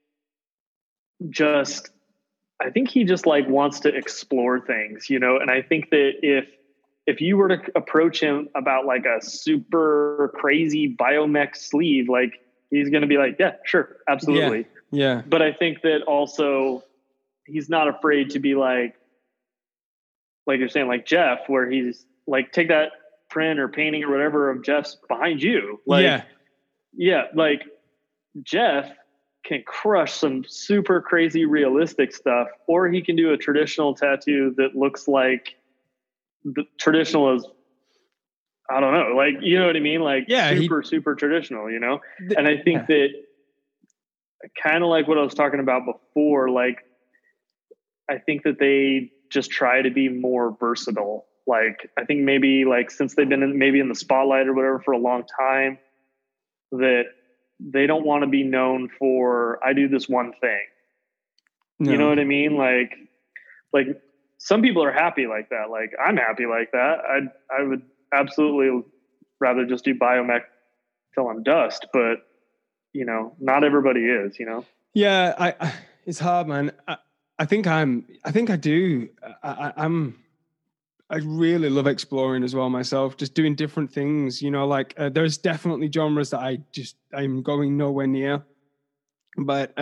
I think he just like wants to explore things, you know? And I think that if you were to approach him about like a super crazy biomech sleeve, like he's going to be like, yeah, sure. Absolutely. Yeah. But I think that also he's not afraid to be like you're saying, like Jeff, where he's like, take that print or painting or whatever of Jeff's behind you. Like, yeah, like Jeff can crush some super crazy realistic stuff, or he can do a traditional tattoo that looks like the traditional is, I don't know, like, you know what I mean? Like super traditional, you know? And I think that kind of like what I was talking about before, like, I think that they just try to be more versatile. Like, I think maybe like since they've been in the spotlight or whatever for a long time, that they don't want to be known for, I do this one thing. No. You know what I mean? Like some people are happy like that. Like I'm happy like that. I would absolutely rather just do biomech till I'm dust, but you know, not everybody is, you know? Yeah. It's hard, man. I really love exploring as well myself, just doing different things, you know, like there's definitely genres that I'm going nowhere near, but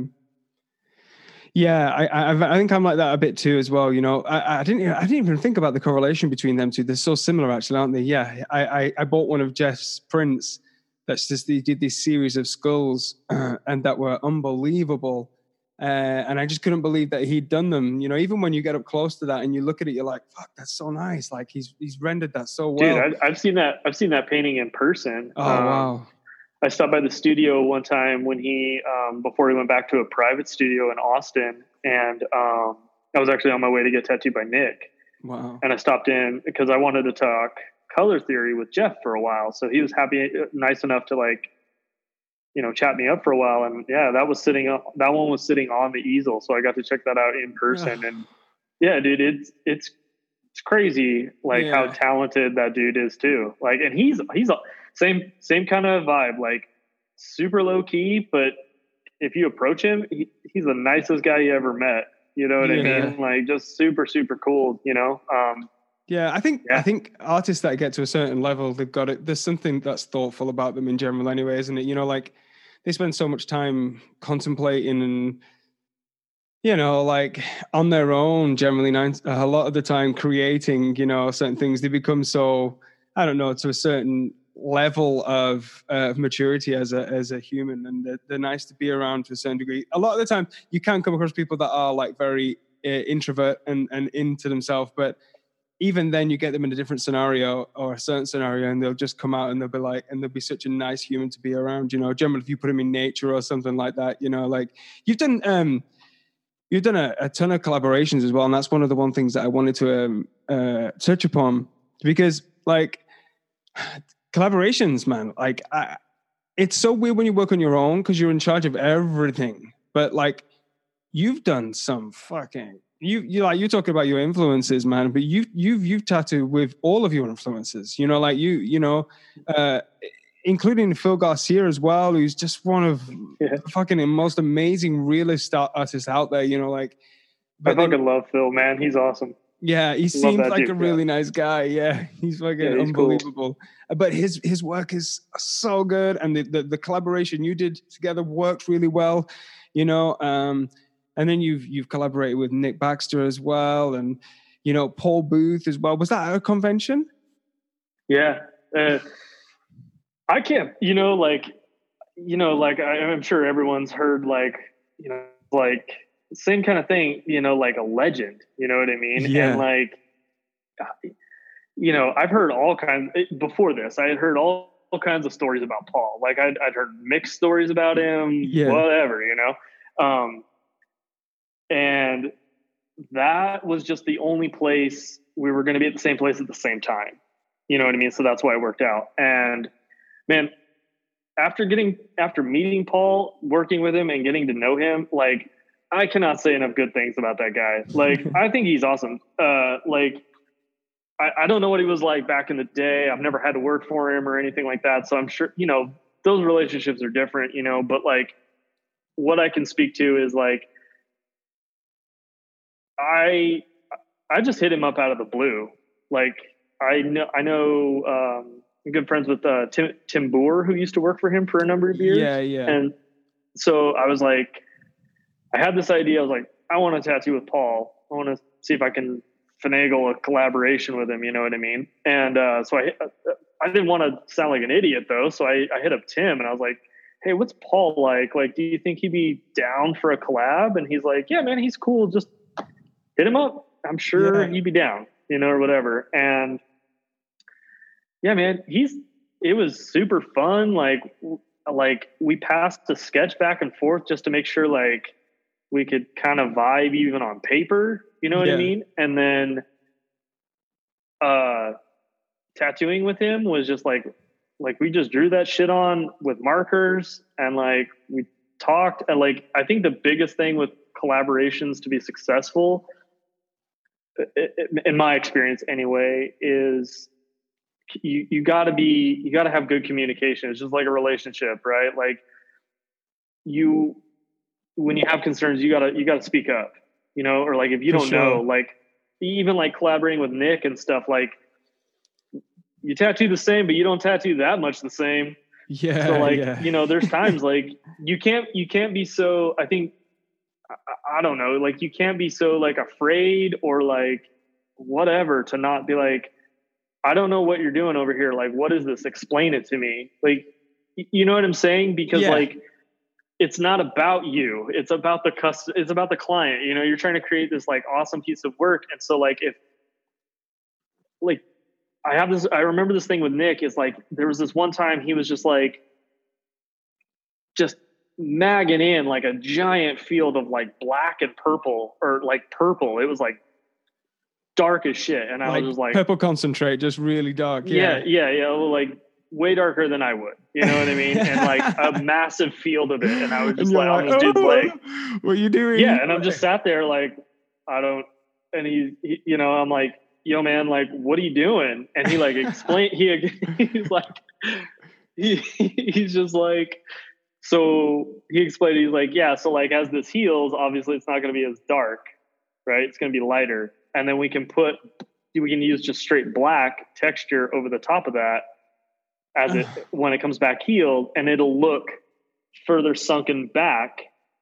I think I'm like that a bit too as well, you know. I didn't even think about the correlation between them two. They're so similar actually, aren't they? Yeah, I bought one of Jeff's prints he did this series of skulls and that were unbelievable. And I just couldn't believe that he'd done them. You know, even when you get up close to that and you look at it, you're like, "Fuck, that's so nice!" Like he's rendered that so well. Dude, I've seen that painting in person. Oh wow! I stopped by the studio one time when he before he went back to a private studio in Austin, and I was actually on my way to get tattooed by Nick. Wow! And I stopped in because I wanted to talk color theory with Jeff for a while. So he was nice enough to like, you know, chat me up for a while. And yeah, that one was sitting on the easel. So I got to check that out in person. And yeah, dude, it's crazy. Like how talented that dude is too. Like, and he's same kind of vibe, like super low key, but if you approach him, he's the nicest guy you ever met. You know what I mean? Like just super, super cool, you know? I think artists that get to a certain level, they've got it. There's something that's thoughtful about them in general anyway, isn't it? You know, like they spend so much time contemplating and, you know, like on their own, generally a lot of the time creating, you know, certain things. They become so, I don't know, to a certain level of maturity as a human, and they're nice to be around to a certain degree. A lot of the time you can come across people that are like very introvert and into themselves, but even then you get them in a different scenario or a certain scenario and they'll just come out and they'll be such a nice human to be around, you know. Generally, if you put them in nature or something like that, you know, like you've done a ton of collaborations as well. And that's one of the things that I wanted to touch upon, because like collaborations, man, like it's so weird when you work on your own because you're in charge of everything. But like you've done some fucking, you're talking about your influences, man, but you've tattooed with all of your influences, you know, like including Phil Garcia as well, who's just one of the fucking most amazing realist artists out there, you know, like. I fucking love Phil, man. He's awesome. Yeah, he seems like a really nice guy. Yeah, he's fucking unbelievable. Cool. But his work is so good, and the collaboration you did together worked really well, you know. And then you've collaborated with Nick Baxter as well, and you know Paul Booth as well. Was that at a convention? Yeah, I can't. I'm sure everyone's heard like same kind of thing. You know, like a legend. You know what I mean? Yeah. And like, you know, I've heard all kinds before this. I had heard all kinds of stories about Paul. Like I'd heard mixed stories about him. Yeah. Whatever, you know. And that was just the only place we were going to be at the same place at the same time. You know what I mean? So that's why it worked out. And man, after meeting Paul, working with him and getting to know him, like I cannot say enough good things about that guy. Like I think he's awesome. Like I don't know what he was like back in the day. I've never had to work for him or anything like that. So I'm sure, those relationships are different, but like what I can speak to is like, I just hit him up out of the blue. Like I know, I'm good friends with Tim Boer, who used to work for him for a number of years. Yeah. And so I was like, I had this idea. I was like, I want to tattoo with Paul. I want to see if I can finagle a collaboration with him. You know what I mean? And so I didn't want to sound like an idiot though. So I hit up Tim and I was like, hey, what's Paul like? Like, do you think he'd be down for a collab? And he's like, yeah, man, he's cool. Just hit him up. I'm sure he'd be down, or whatever. And yeah, man, it was super fun. Like we passed the sketch back and forth just to make sure like we could kind of vibe even on paper, you know what I mean? And then tattooing with him was just like we just drew that shit on with markers and like we talked. And like I think the biggest thing with collaborations to be successful, in my experience anyway, is you got to have good communication. It's just like a relationship, right? Like when you have concerns, you gotta speak up, or like if you don't know, like even like collaborating with Nick and stuff, like you tattoo the same, but you don't tattoo that much the same. Yeah. So like, there's times like you can't be so, I think, I don't know, like you can't be so like afraid or like whatever to not be like, I don't know what you're doing over here. Like, what is this? Explain it to me. Like, you know what I'm saying? Because like, it's not about you. It's about it's about the client. You're trying to create this like awesome piece of work. And so like, if like, I remember this thing with Nick is like, there was this one time he was just magging in like a giant field of like black and purple or like purple. It was like dark as shit. And I was just like, purple concentrate, just really dark. Yeah. Like way darker than I would, you know what I mean? And like a massive field of it. And I was just like, on this dude's leg. What are you doing? Yeah. And I'm just sat there like, and he I'm like, yo man, like, what are you doing? And he like explained, he's like, he's just like, so he explained, he's like, yeah, so like as this heals, obviously it's not going to be as dark, right? It's going to be lighter. And then we can use just straight black texture over the top of that as when it comes back healed, and it'll look further sunken back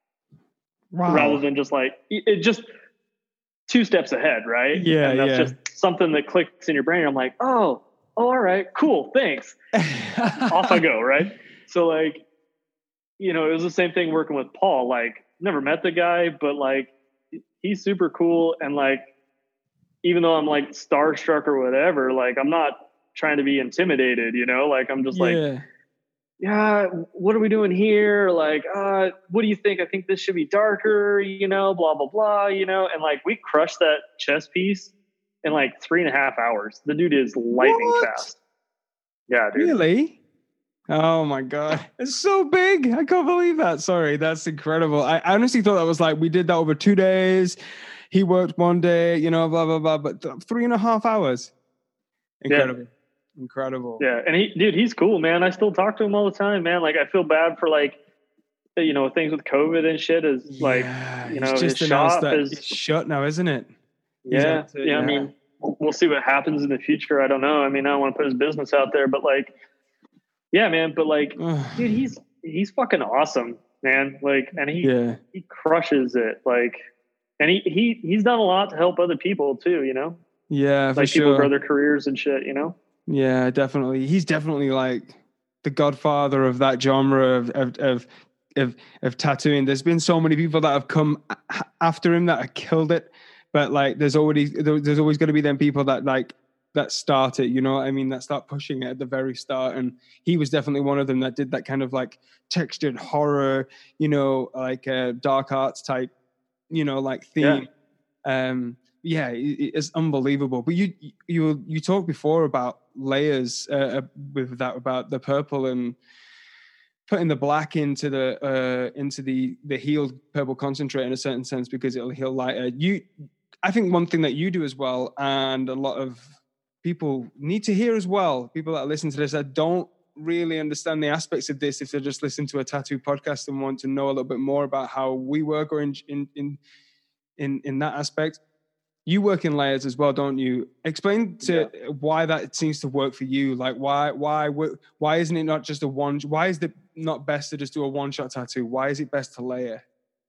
rather than just like, it just 2 steps ahead, right? Yeah. And that's just something that clicks in your brain. I'm like, oh, all right, cool, thanks. Off I go, right? So like, it was the same thing working with Paul. Like, never met the guy, but like, he's super cool. And like, even though I'm like starstruck or whatever, like, I'm not trying to be intimidated, like, I'm just like, yeah, what are we doing here? Like, what do you think? I think this should be darker, blah, blah, blah, and like, we crushed that chess piece in like 3.5 hours. The dude is lightning fast. Yeah, dude. Really? Oh my God. It's so big. I can't believe that. Sorry. That's incredible. I honestly thought that was like, we did that over 2 days. He worked one day, blah, blah, blah, but 3.5 hours. Incredible. Yeah. Incredible. Yeah. And he's cool, man. I still talk to him all the time, man. Like, I feel bad for like, things with COVID and shit is like, his shop is shut now, isn't it? Yeah. I mean, we'll see what happens in the future. I don't know. I mean, I don't want to put his business out there, but like, yeah, man. But like, dude, he's fucking awesome, man. Like, and he crushes it. Like, and he's done a lot to help other people too, Yeah, for like sure. people for their careers and shit, Yeah, definitely. He's definitely like the godfather of that genre of tattooing. There's been so many people that have come after him that have killed it, but like there's always going to be them people that like that start it, that start pushing it at the very start. And he was definitely one of them that did that kind of like textured horror, like dark arts type, like theme. Yeah. It's unbelievable. But you talked before about layers with that, about the purple and putting the black into the healed purple concentrate in a certain sense because it'll heal lighter. I think one thing that you do as well, and a lot of people need to hear as well, people that listen to this that don't really understand the aspects of this, if they just listen to a tattoo podcast and want to know a little bit more about how we work, or in that aspect. You work in layers as well, don't you? Explain why that seems to work for you. Like why isn't it not just a one? Why is it not best to just do a one-shot tattoo? Why is it best to layer?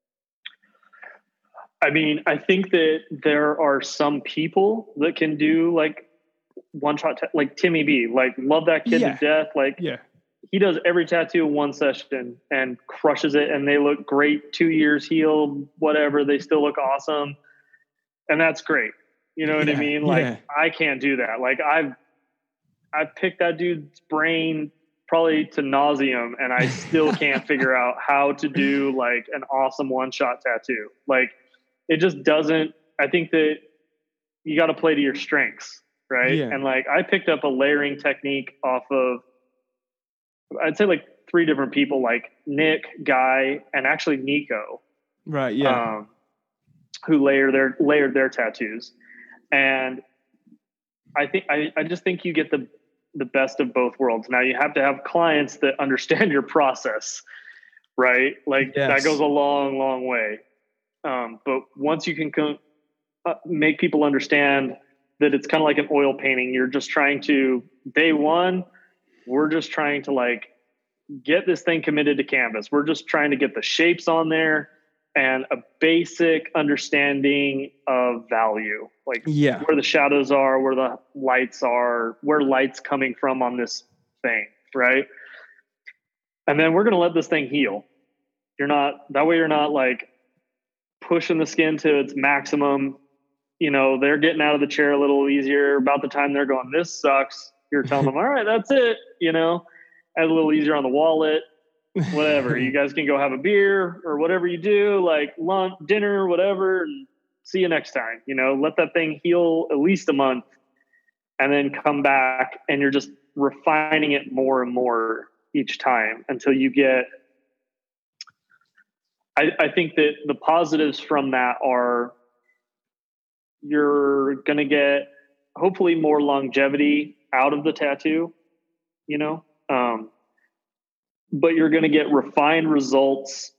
I mean, I think that there are some people that can do like one-shot, like Timmy B. Like, love that kid to death. Like, he does every tattoo in one session and crushes it, and they look great. 2 years healed, whatever. They still look awesome, and that's great. You know what I mean? Like, I can't do that. Like, I've picked that dude's brain probably to nauseum, and I still can't figure out how to do like an awesome one-shot tattoo. Like, it just doesn't. I think that you got to play to your strengths, right? And like, I picked up a layering technique off of, I'd say like 3 different people, like Nick, Guy, and actually Nico, right? Yeah, who layered their tattoos, and I just think you get the best of both worlds. Now, you have to have clients that understand your process, right? Like, that goes a long, long way. But once you can make people understand that it's kind of like an oil painting, you're just trying to, day one, we're just trying to like get this thing committed to canvas. We're just trying to get the shapes on there and a basic understanding of value, like where the shadows are, where the lights are, where light's coming from on this thing, right? And then we're going to let this thing heal. You're not like pushing the skin to its maximum. You know, they're getting out of the chair a little easier. About the time they're going, this sucks, you're telling them, all right, that's it. You know, add a little easier on the wallet, whatever. You guys can go have a beer or whatever you do, like lunch, dinner, whatever, and see you next time. You know, let that thing heal at least a month, and then come back, and you're just refining it more and more each time until you get, I think that the positives from that are, you're going to get hopefully more longevity out of the tattoo, you know, but you're going to get refined results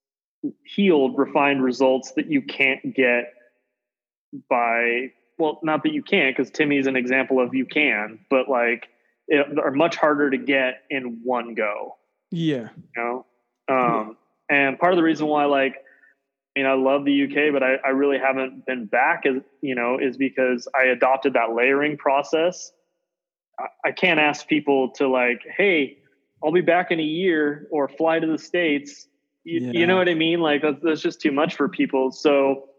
that you can't get by, well, not that you can't, because Timmy's an example of you can, but like, are much harder to get in one go. You know? And part of the reason why, like, I mean, I love the UK, but I really haven't been back, is because I adopted that layering process. I can't ask people to like, hey, I'll be back in a year, or fly to the States. You know what I mean? Like, that's just too much for people. So,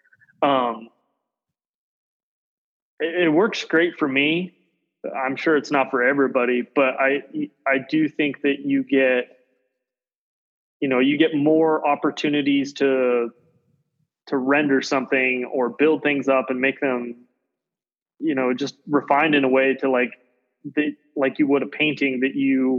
it works great for me. I'm sure it's not for everybody, but I do think that you get more opportunities to render something or build things up and make them, just refined in a way to like you would a painting that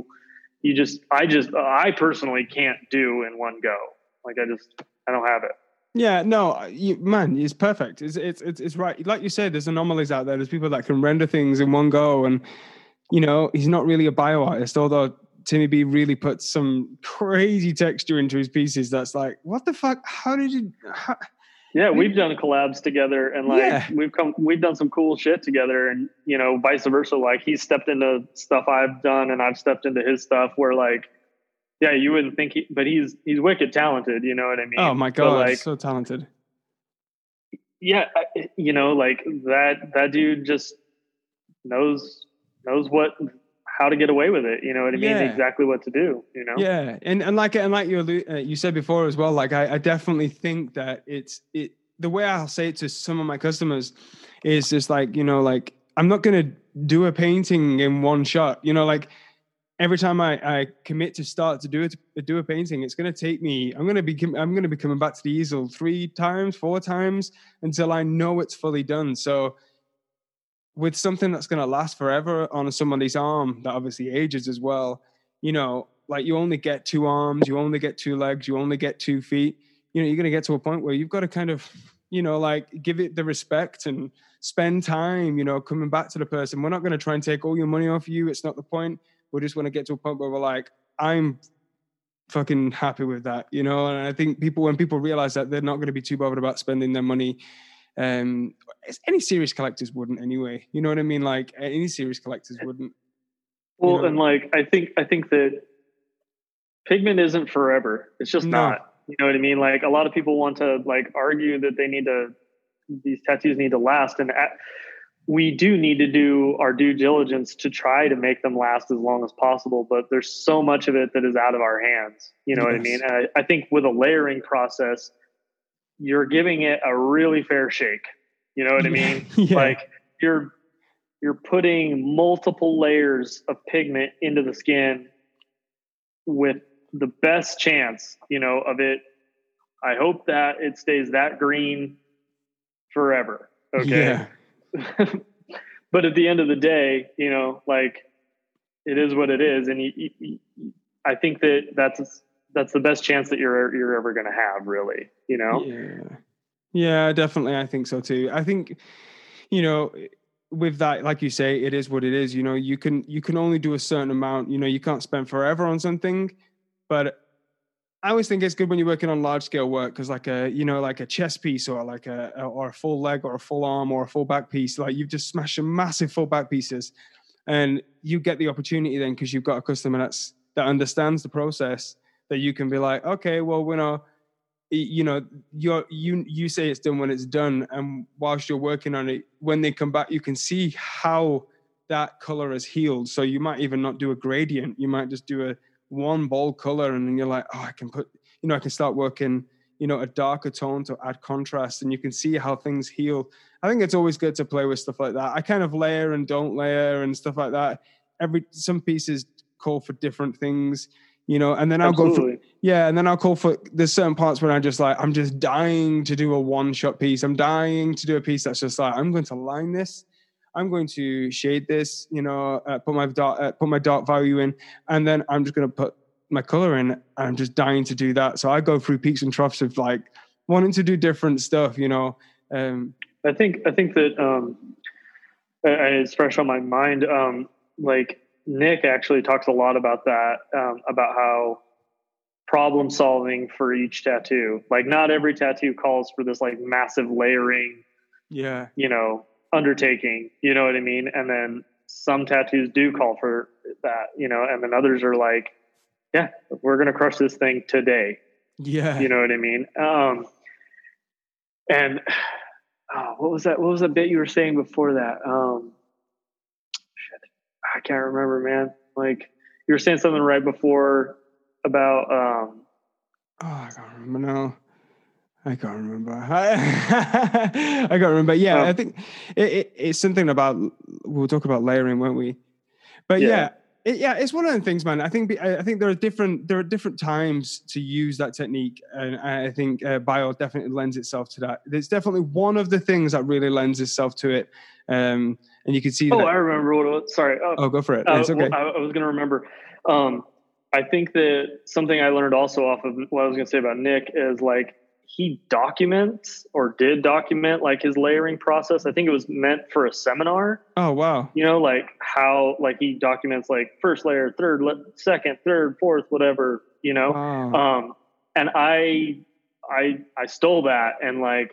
I personally can't do in one go. Like, I don't have it. Yeah, no, it's perfect. It's right. Like you said, there's anomalies out there. There's people that can render things in one go, and he's not really a bio artist, although Timmy B really puts some crazy texture into his pieces. That's like, what the fuck? How did you? Yeah, we've done collabs together, and like we've done some cool shit together, and vice versa. Like, he's stepped into stuff I've done, and I've stepped into his stuff. Where like, yeah, you wouldn't think but he's wicked talented. You know what I mean? Oh my god, like, so talented. Yeah, like that dude just knows how to get away with it. You know what I mean? Exactly what to do. Yeah, and like you said before as well. Like, I definitely think that the way I'll say it to some of my customers is just like, like, I'm not gonna do a painting in one shot. Like, every time I commit to start to do a painting, it's going to take me, I'm going to be coming back to the easel 3 times, 4 times until I know it's fully done. So with something that's going to last forever on somebody's arm that obviously ages as well, like, you only get 2 arms, you only get 2 legs, you only get 2 feet, you're going to get to a point where you've got to kind of you know, like give it the respect and spend time, you know, coming back to the person. We're not going to try and take all your money off you. It's not the point. We just want to get to a point where we're like, I'm fucking happy with that, you know? And I think when people realize that, they're not going to be too bothered about spending their money. Any serious collectors wouldn't anyway. You know what I mean? Like any serious collectors wouldn't. Well, you know? And like, I think that pigment isn't forever. It's just not, you know what I mean? Like a lot of people want to like argue that these tattoos need to last. And we do need to do our due diligence to try to make them last as long as possible. But there's so much of it that is out of our hands. You know what I mean? And I think with a layering process, you're giving it a really fair shake. You know what I mean? Yeah. Like you're putting multiple layers of pigment into the skin with the best chance, you know, of it. I hope that it stays that green forever. Okay. Yeah. But at the end of the day, you know, like it is what it is. And I think that's the best chance that you're ever going to have, really, you know? Yeah, definitely. I think so too. I think, you know, with that, like you say, it is what it is. You know, you can only do a certain amount, you know, you can't spend forever on something, but I always think it's good when you're working on large scale work, because like a chest piece or like or a full leg or a full arm or a full back piece, like you've just smashed some massive full back pieces, and you get the opportunity then because you've got a customer that understands the process, that you can be like, okay, well, you say it's done when it's done, and whilst you're working on it, when they come back, you can see how that color has healed. So you might even not do a gradient, you might just do one bold color, and then you're like, oh, I can start working, you know, a darker tone to add contrast, and you can see how things heal. I think it's always good to play with stuff like that. I kind of layer and don't layer and stuff like that. Some pieces call for different things, you know, and then I'll go for there's certain parts where I'm just dying to do a one-shot piece. I'm dying to do a piece that's just like, I'm going to line this, I'm going to shade this, you know, put my dark value in, and then I'm just going to put my color in. I'm just dying to do that. So I go through peaks and troughs of like wanting to do different stuff, you know. I think that it's fresh on my mind. Like Nick actually talks a lot about that, about how problem solving for each tattoo, like not every tattoo calls for this like massive layering, you know, undertaking, you know what I mean? And then some tattoos do call for that, you know, and then others are like, yeah, we're going to crush this thing today. Yeah. You know what I mean? And what was that bit you were saying before that? Shit, I can't remember, man. Like you were saying something right before about, I can't remember now. I can't remember. I can't remember. Yeah, I think it's something about, we'll talk about layering, won't we? But it's one of the things, man. I think there are different times to use that technique, and I think bio definitely lends itself to that. There's definitely one of the things that really lends itself to it, and you can see. I remember what it was. Sorry. Go for it. It's okay. I was going to remember. I think that something I learned also off of what I was going to say about Nick is like, he did document like his layering process. I think it was meant for a seminar. Oh, wow. You know, like how, like he documents like first layer, second, third, fourth, whatever, you know? Wow. And I stole that. And like,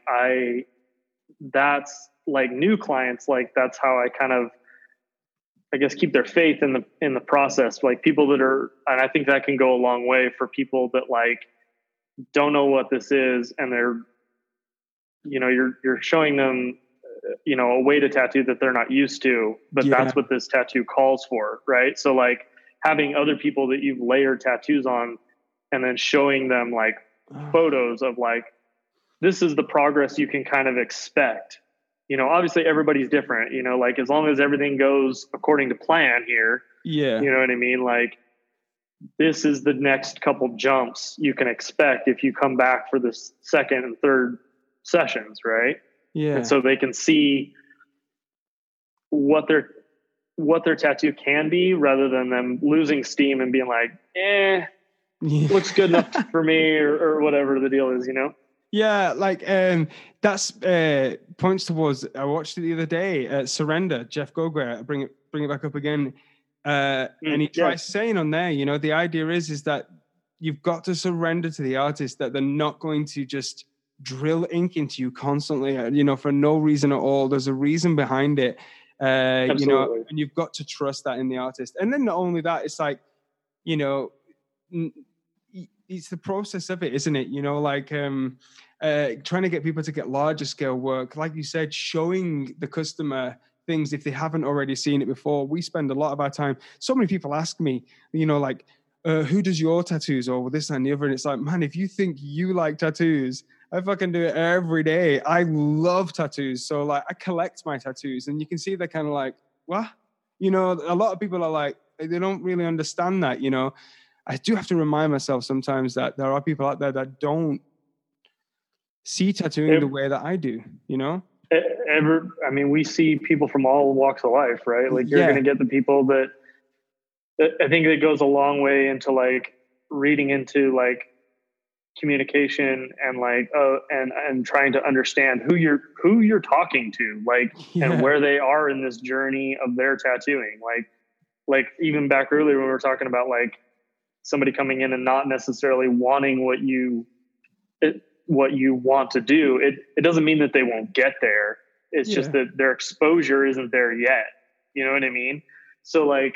that's like new clients. Like, that's how I kind of, I guess, keep their faith in the process. Like people that are, and I think that can go a long way for people that like don't know what this is, and they're, you know, you're showing them, you know, a way to tattoo that they're not used to, but that's what this tattoo calls for, right? So like having other people that you've layered tattoos on, and then showing them like photos of like, this is the progress you can kind of expect. You know, obviously everybody's different, you know, like as long as everything goes according to plan here, you know what I mean? Like, this is the next couple jumps you can expect if you come back for the second and third sessions, right? Yeah. And so they can see what their tattoo can be, rather than them losing steam and being like, looks good enough for me, or whatever the deal is, you know? Yeah, like that's points towards. I watched it the other day. Surrender, Jeff Gogwe. Bring it back up again. And he tries saying on there, you know, the idea is that you've got to surrender to the artist, that they're not going to just drill ink into you constantly, you know, for no reason at all. There's a reason behind it, you know, and you've got to trust that in the artist. And then not only that, it's like, you know, it's the process of it, isn't it? You know, like trying to get people to get larger scale work, like you said, showing the customer things if they haven't already seen it before. We spend a lot of our time. So many people ask me, you know, like, who does your tattoos, or this and the other? And it's like, man, if you think you like tattoos, I fucking do it every day. I love tattoos. So like, I collect my tattoos, and you can see they're kind of like, what? You know, a lot of people are like, they don't really understand that, you know. I do have to remind myself sometimes that there are people out there that don't see tattooing the way that I do, you know? I mean, we see people from all walks of life, right? Like you're going to get the people that I think it goes a long way into like reading into like communication and like, and trying to understand who you're talking to, like, and where they are in this journey of their tattooing. Like even back earlier when we were talking about like somebody coming in and not necessarily wanting what you want to do, it doesn't mean that they won't get there. It's just that their exposure isn't there yet. You know what I mean? So like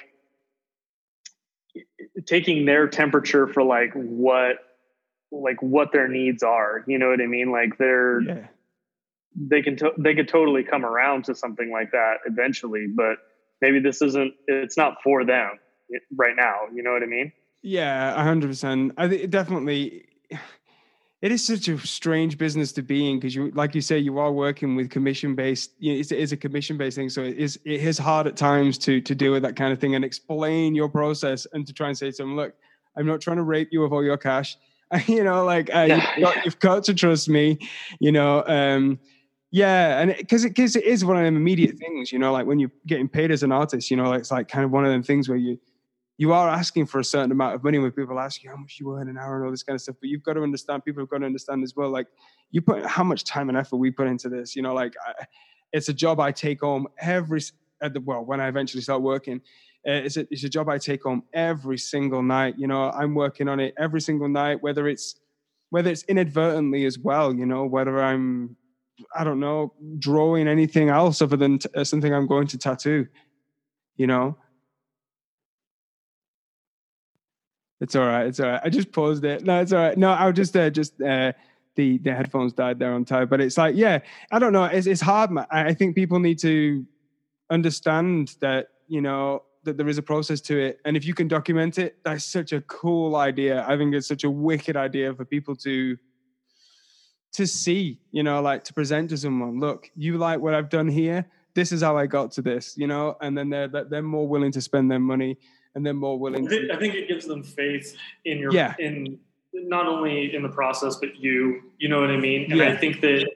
taking their temperature for like what their needs are, you know what I mean? Like they could totally come around to something like that eventually, but maybe it's not for them right now. You know what I mean? Yeah, 100%. I think definitely it is such a strange business to be in, because you, like you say, you are working with commission-based. You know, it is a commission-based thing, so it is hard at times to deal with that kind of thing and explain your process and to try and say to them, look, I'm not trying to rape you of all your cash. You know, like you've got to trust me. You know, and because it is one of them immediate things. You know, like when you're getting paid as an artist, you know, it's like kind of one of them things where you are asking for a certain amount of money when people ask you how much you earn an hour and all this kind of stuff. But you've got to understand, people have got to understand as well, like you put how much time and effort we put into this, you know, like it's a job I take home when I eventually start working, it's a job I take home every single night. You know, I'm working on it every single night, whether it's inadvertently as well, you know, whether I don't know, drawing anything else other than something I'm going to tattoo, you know. It's all right. It's all right. I just paused it. No, it's all right. No, I was just the headphones died there on time. But it's like, yeah, I don't know. It's hard, man. I think people need to understand that, you know, that there is a process to it. And if you can document it, that's such a cool idea. I think it's such a wicked idea for people to see, you know, like to present to someone, look, you like what I've done here? This is how I got to this, you know, and then they're more willing to spend their money. And they're more willing to. I think it gives them faith in in not only in the process, but you know what I mean? And I think that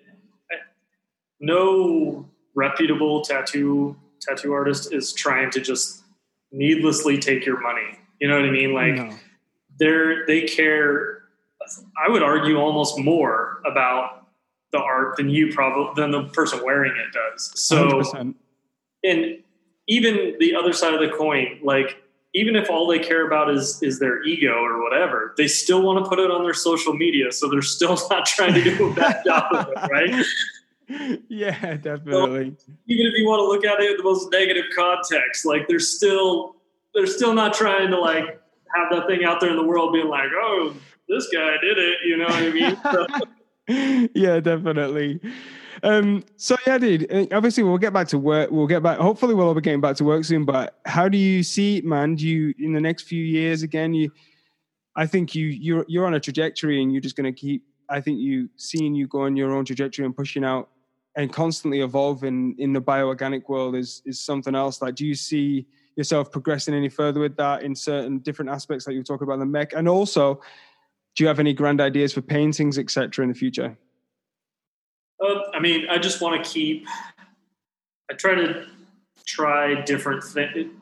no reputable tattoo artist is trying to just needlessly take your money. You know what I mean? Like they care, I would argue, almost more about the art than the person wearing it does. So 100%. And even the other side of the coin, like, even if all they care about is their ego or whatever, they still want to put it on their social media. So they're still not trying to do a bad job of it, right? Yeah, definitely. So even if you want to look at it in the most negative context, like they're still not trying to like have that thing out there in the world being like, oh, this guy did it. You know what I mean? So. Yeah, definitely. So yeah, dude, obviously we'll get back to work. Hopefully we'll all be getting back to work soon, but how do you see it, man? Do you, in the next few years, again, I think you're on a trajectory and you're just going to keep, I think seeing you go on your own trajectory and pushing out and constantly evolving in the bioorganic world is something else. Like, do you see yourself progressing any further with that in certain different aspects like you talk about the mech? And also, do you have any grand ideas for paintings, etc. in the future? I mean, I just want to I try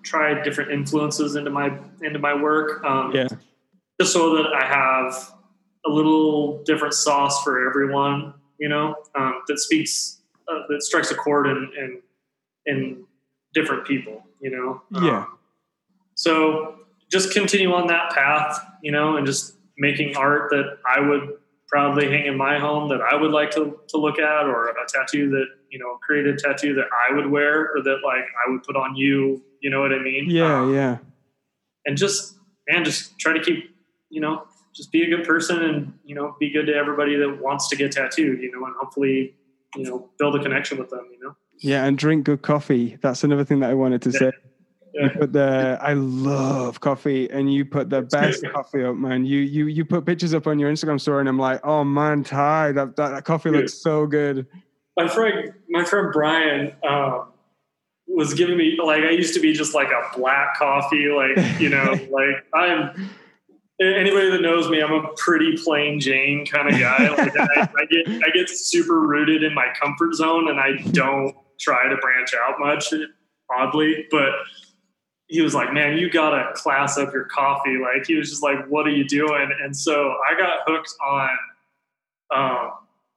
different influences into my work. Just so that I have a little different sauce for everyone, that strikes a chord in different people, Yeah. So just continue on that path, and just making art that I would probably hang in my home, that I would like to look at, or a tattoo that, created tattoo that I would wear, or that like I would put on you, you know what I mean? Yeah. And just try to keep, just be a good person and, be good to everybody that wants to get tattooed, and hopefully, build a connection with them, Yeah. And drink good coffee. That's another thing that I wanted to say. Yeah. You put I love coffee, and you put the best coffee up, man. You put pictures up on your Instagram story, and I'm like, oh man, Ty, that coffee looks so good. My friend Brian was giving me, like, I used to be just like a black coffee, like, like anybody that knows me, I'm a pretty plain Jane kind of guy. Like I get super rooted in my comfort zone, and I don't try to branch out much, oddly, but he was like, man, you got to class up your coffee. Like, he was just like, what are you doing? And so I got hooked on,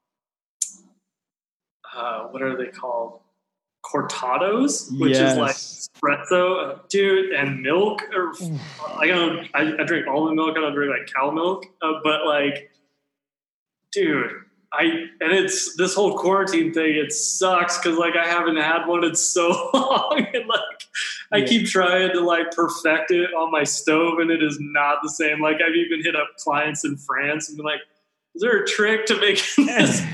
what are they called? Cortados, which is like espresso, dude, and milk. I drink almond milk. I don't drink like cow milk. But like, dude, and it's this whole quarantine thing. It sucks because like I haven't had one in so long, and like I keep trying to like perfect it on my stove, and it is not the same. Like, I've even hit up clients in France and been like, "Is there a trick to making this?"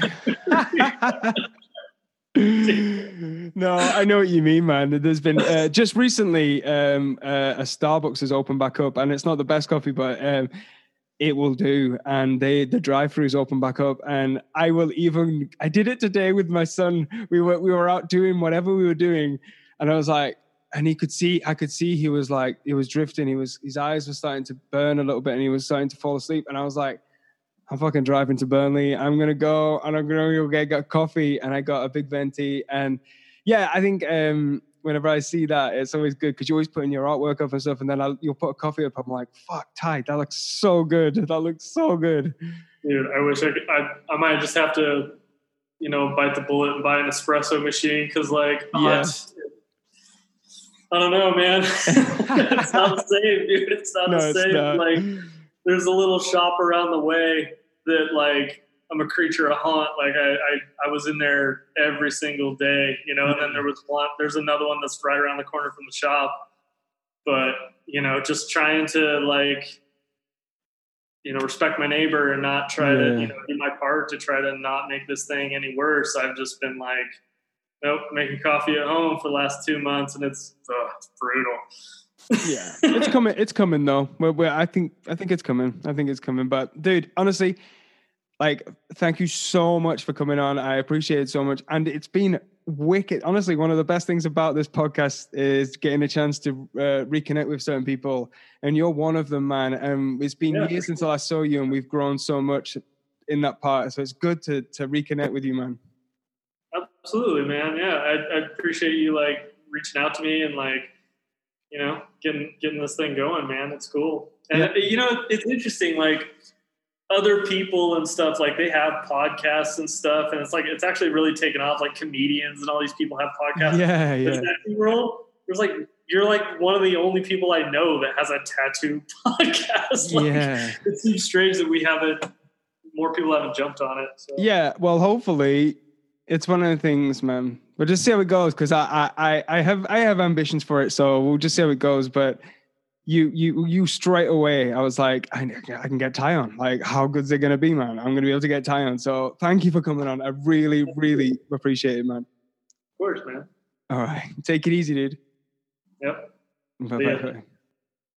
No, I know what you mean, man. There's been just recently a Starbucks has opened back up, and it's not the best coffee, but it will do. And the drive-throughs open back up, and I did it today with my son. We were out doing whatever we were doing, and I was like, and I could see he was drifting. His eyes were starting to burn a little bit, and he was starting to fall asleep. And I was like, I'm fucking driving to Burnley. I'm going to go and I'm going to go get coffee. And I got a big venti. And yeah, I think whenever I see that, it's always good because you always put in your artwork up and stuff. And then you'll put a coffee up. I'm like, fuck, Ty, that looks so good. That looks so good. Dude, I wish I might just have to, bite the bullet and buy an espresso machine. Because like, I don't know, man. It's not the same, dude. It's not the same. Like, there's a little shop around the way that, like, I'm a creature of haunt. Like, I was in there every single day, and then there's another one that's right around the corner from the shop. But, just trying to, like, respect my neighbor and not try to, do my part to try to not make this thing any worse. I've just been like, nope, making coffee at home for the last 2 months, and it's brutal. Yeah, it's coming though. I think it's coming. I think it's coming. But dude, honestly, like, thank you so much for coming on. I appreciate it so much, and it's been wicked. Honestly, one of the best things about this podcast is getting a chance to reconnect with certain people, and you're one of them, man. And it's been years since I saw you, and we've grown so much in that part. So it's good to reconnect with you, man. Absolutely, man. Yeah, I appreciate you like reaching out to me and like, getting this thing going, man. It's cool. And it's interesting, like, other people and stuff, like, they have podcasts and stuff, and it's like, it's actually really taken off. Like, comedians and all these people have podcasts. Yeah. There's like, you're like one of the only people I know that has a tattoo podcast. Like, it seems strange that more people haven't jumped on it. So. Yeah, well, hopefully it's one of the things, man. We'll just see how it goes, because I have ambitions for it, so we'll just see how it goes. But you straight away, I was like, I can get Ty on. Like, how good is it going to be, man? I'm going to be able to get Ty on. So thank you for coming on. I really, really appreciate it, man. Of course, man. All right. Take it easy, dude. Yep. Bye-bye.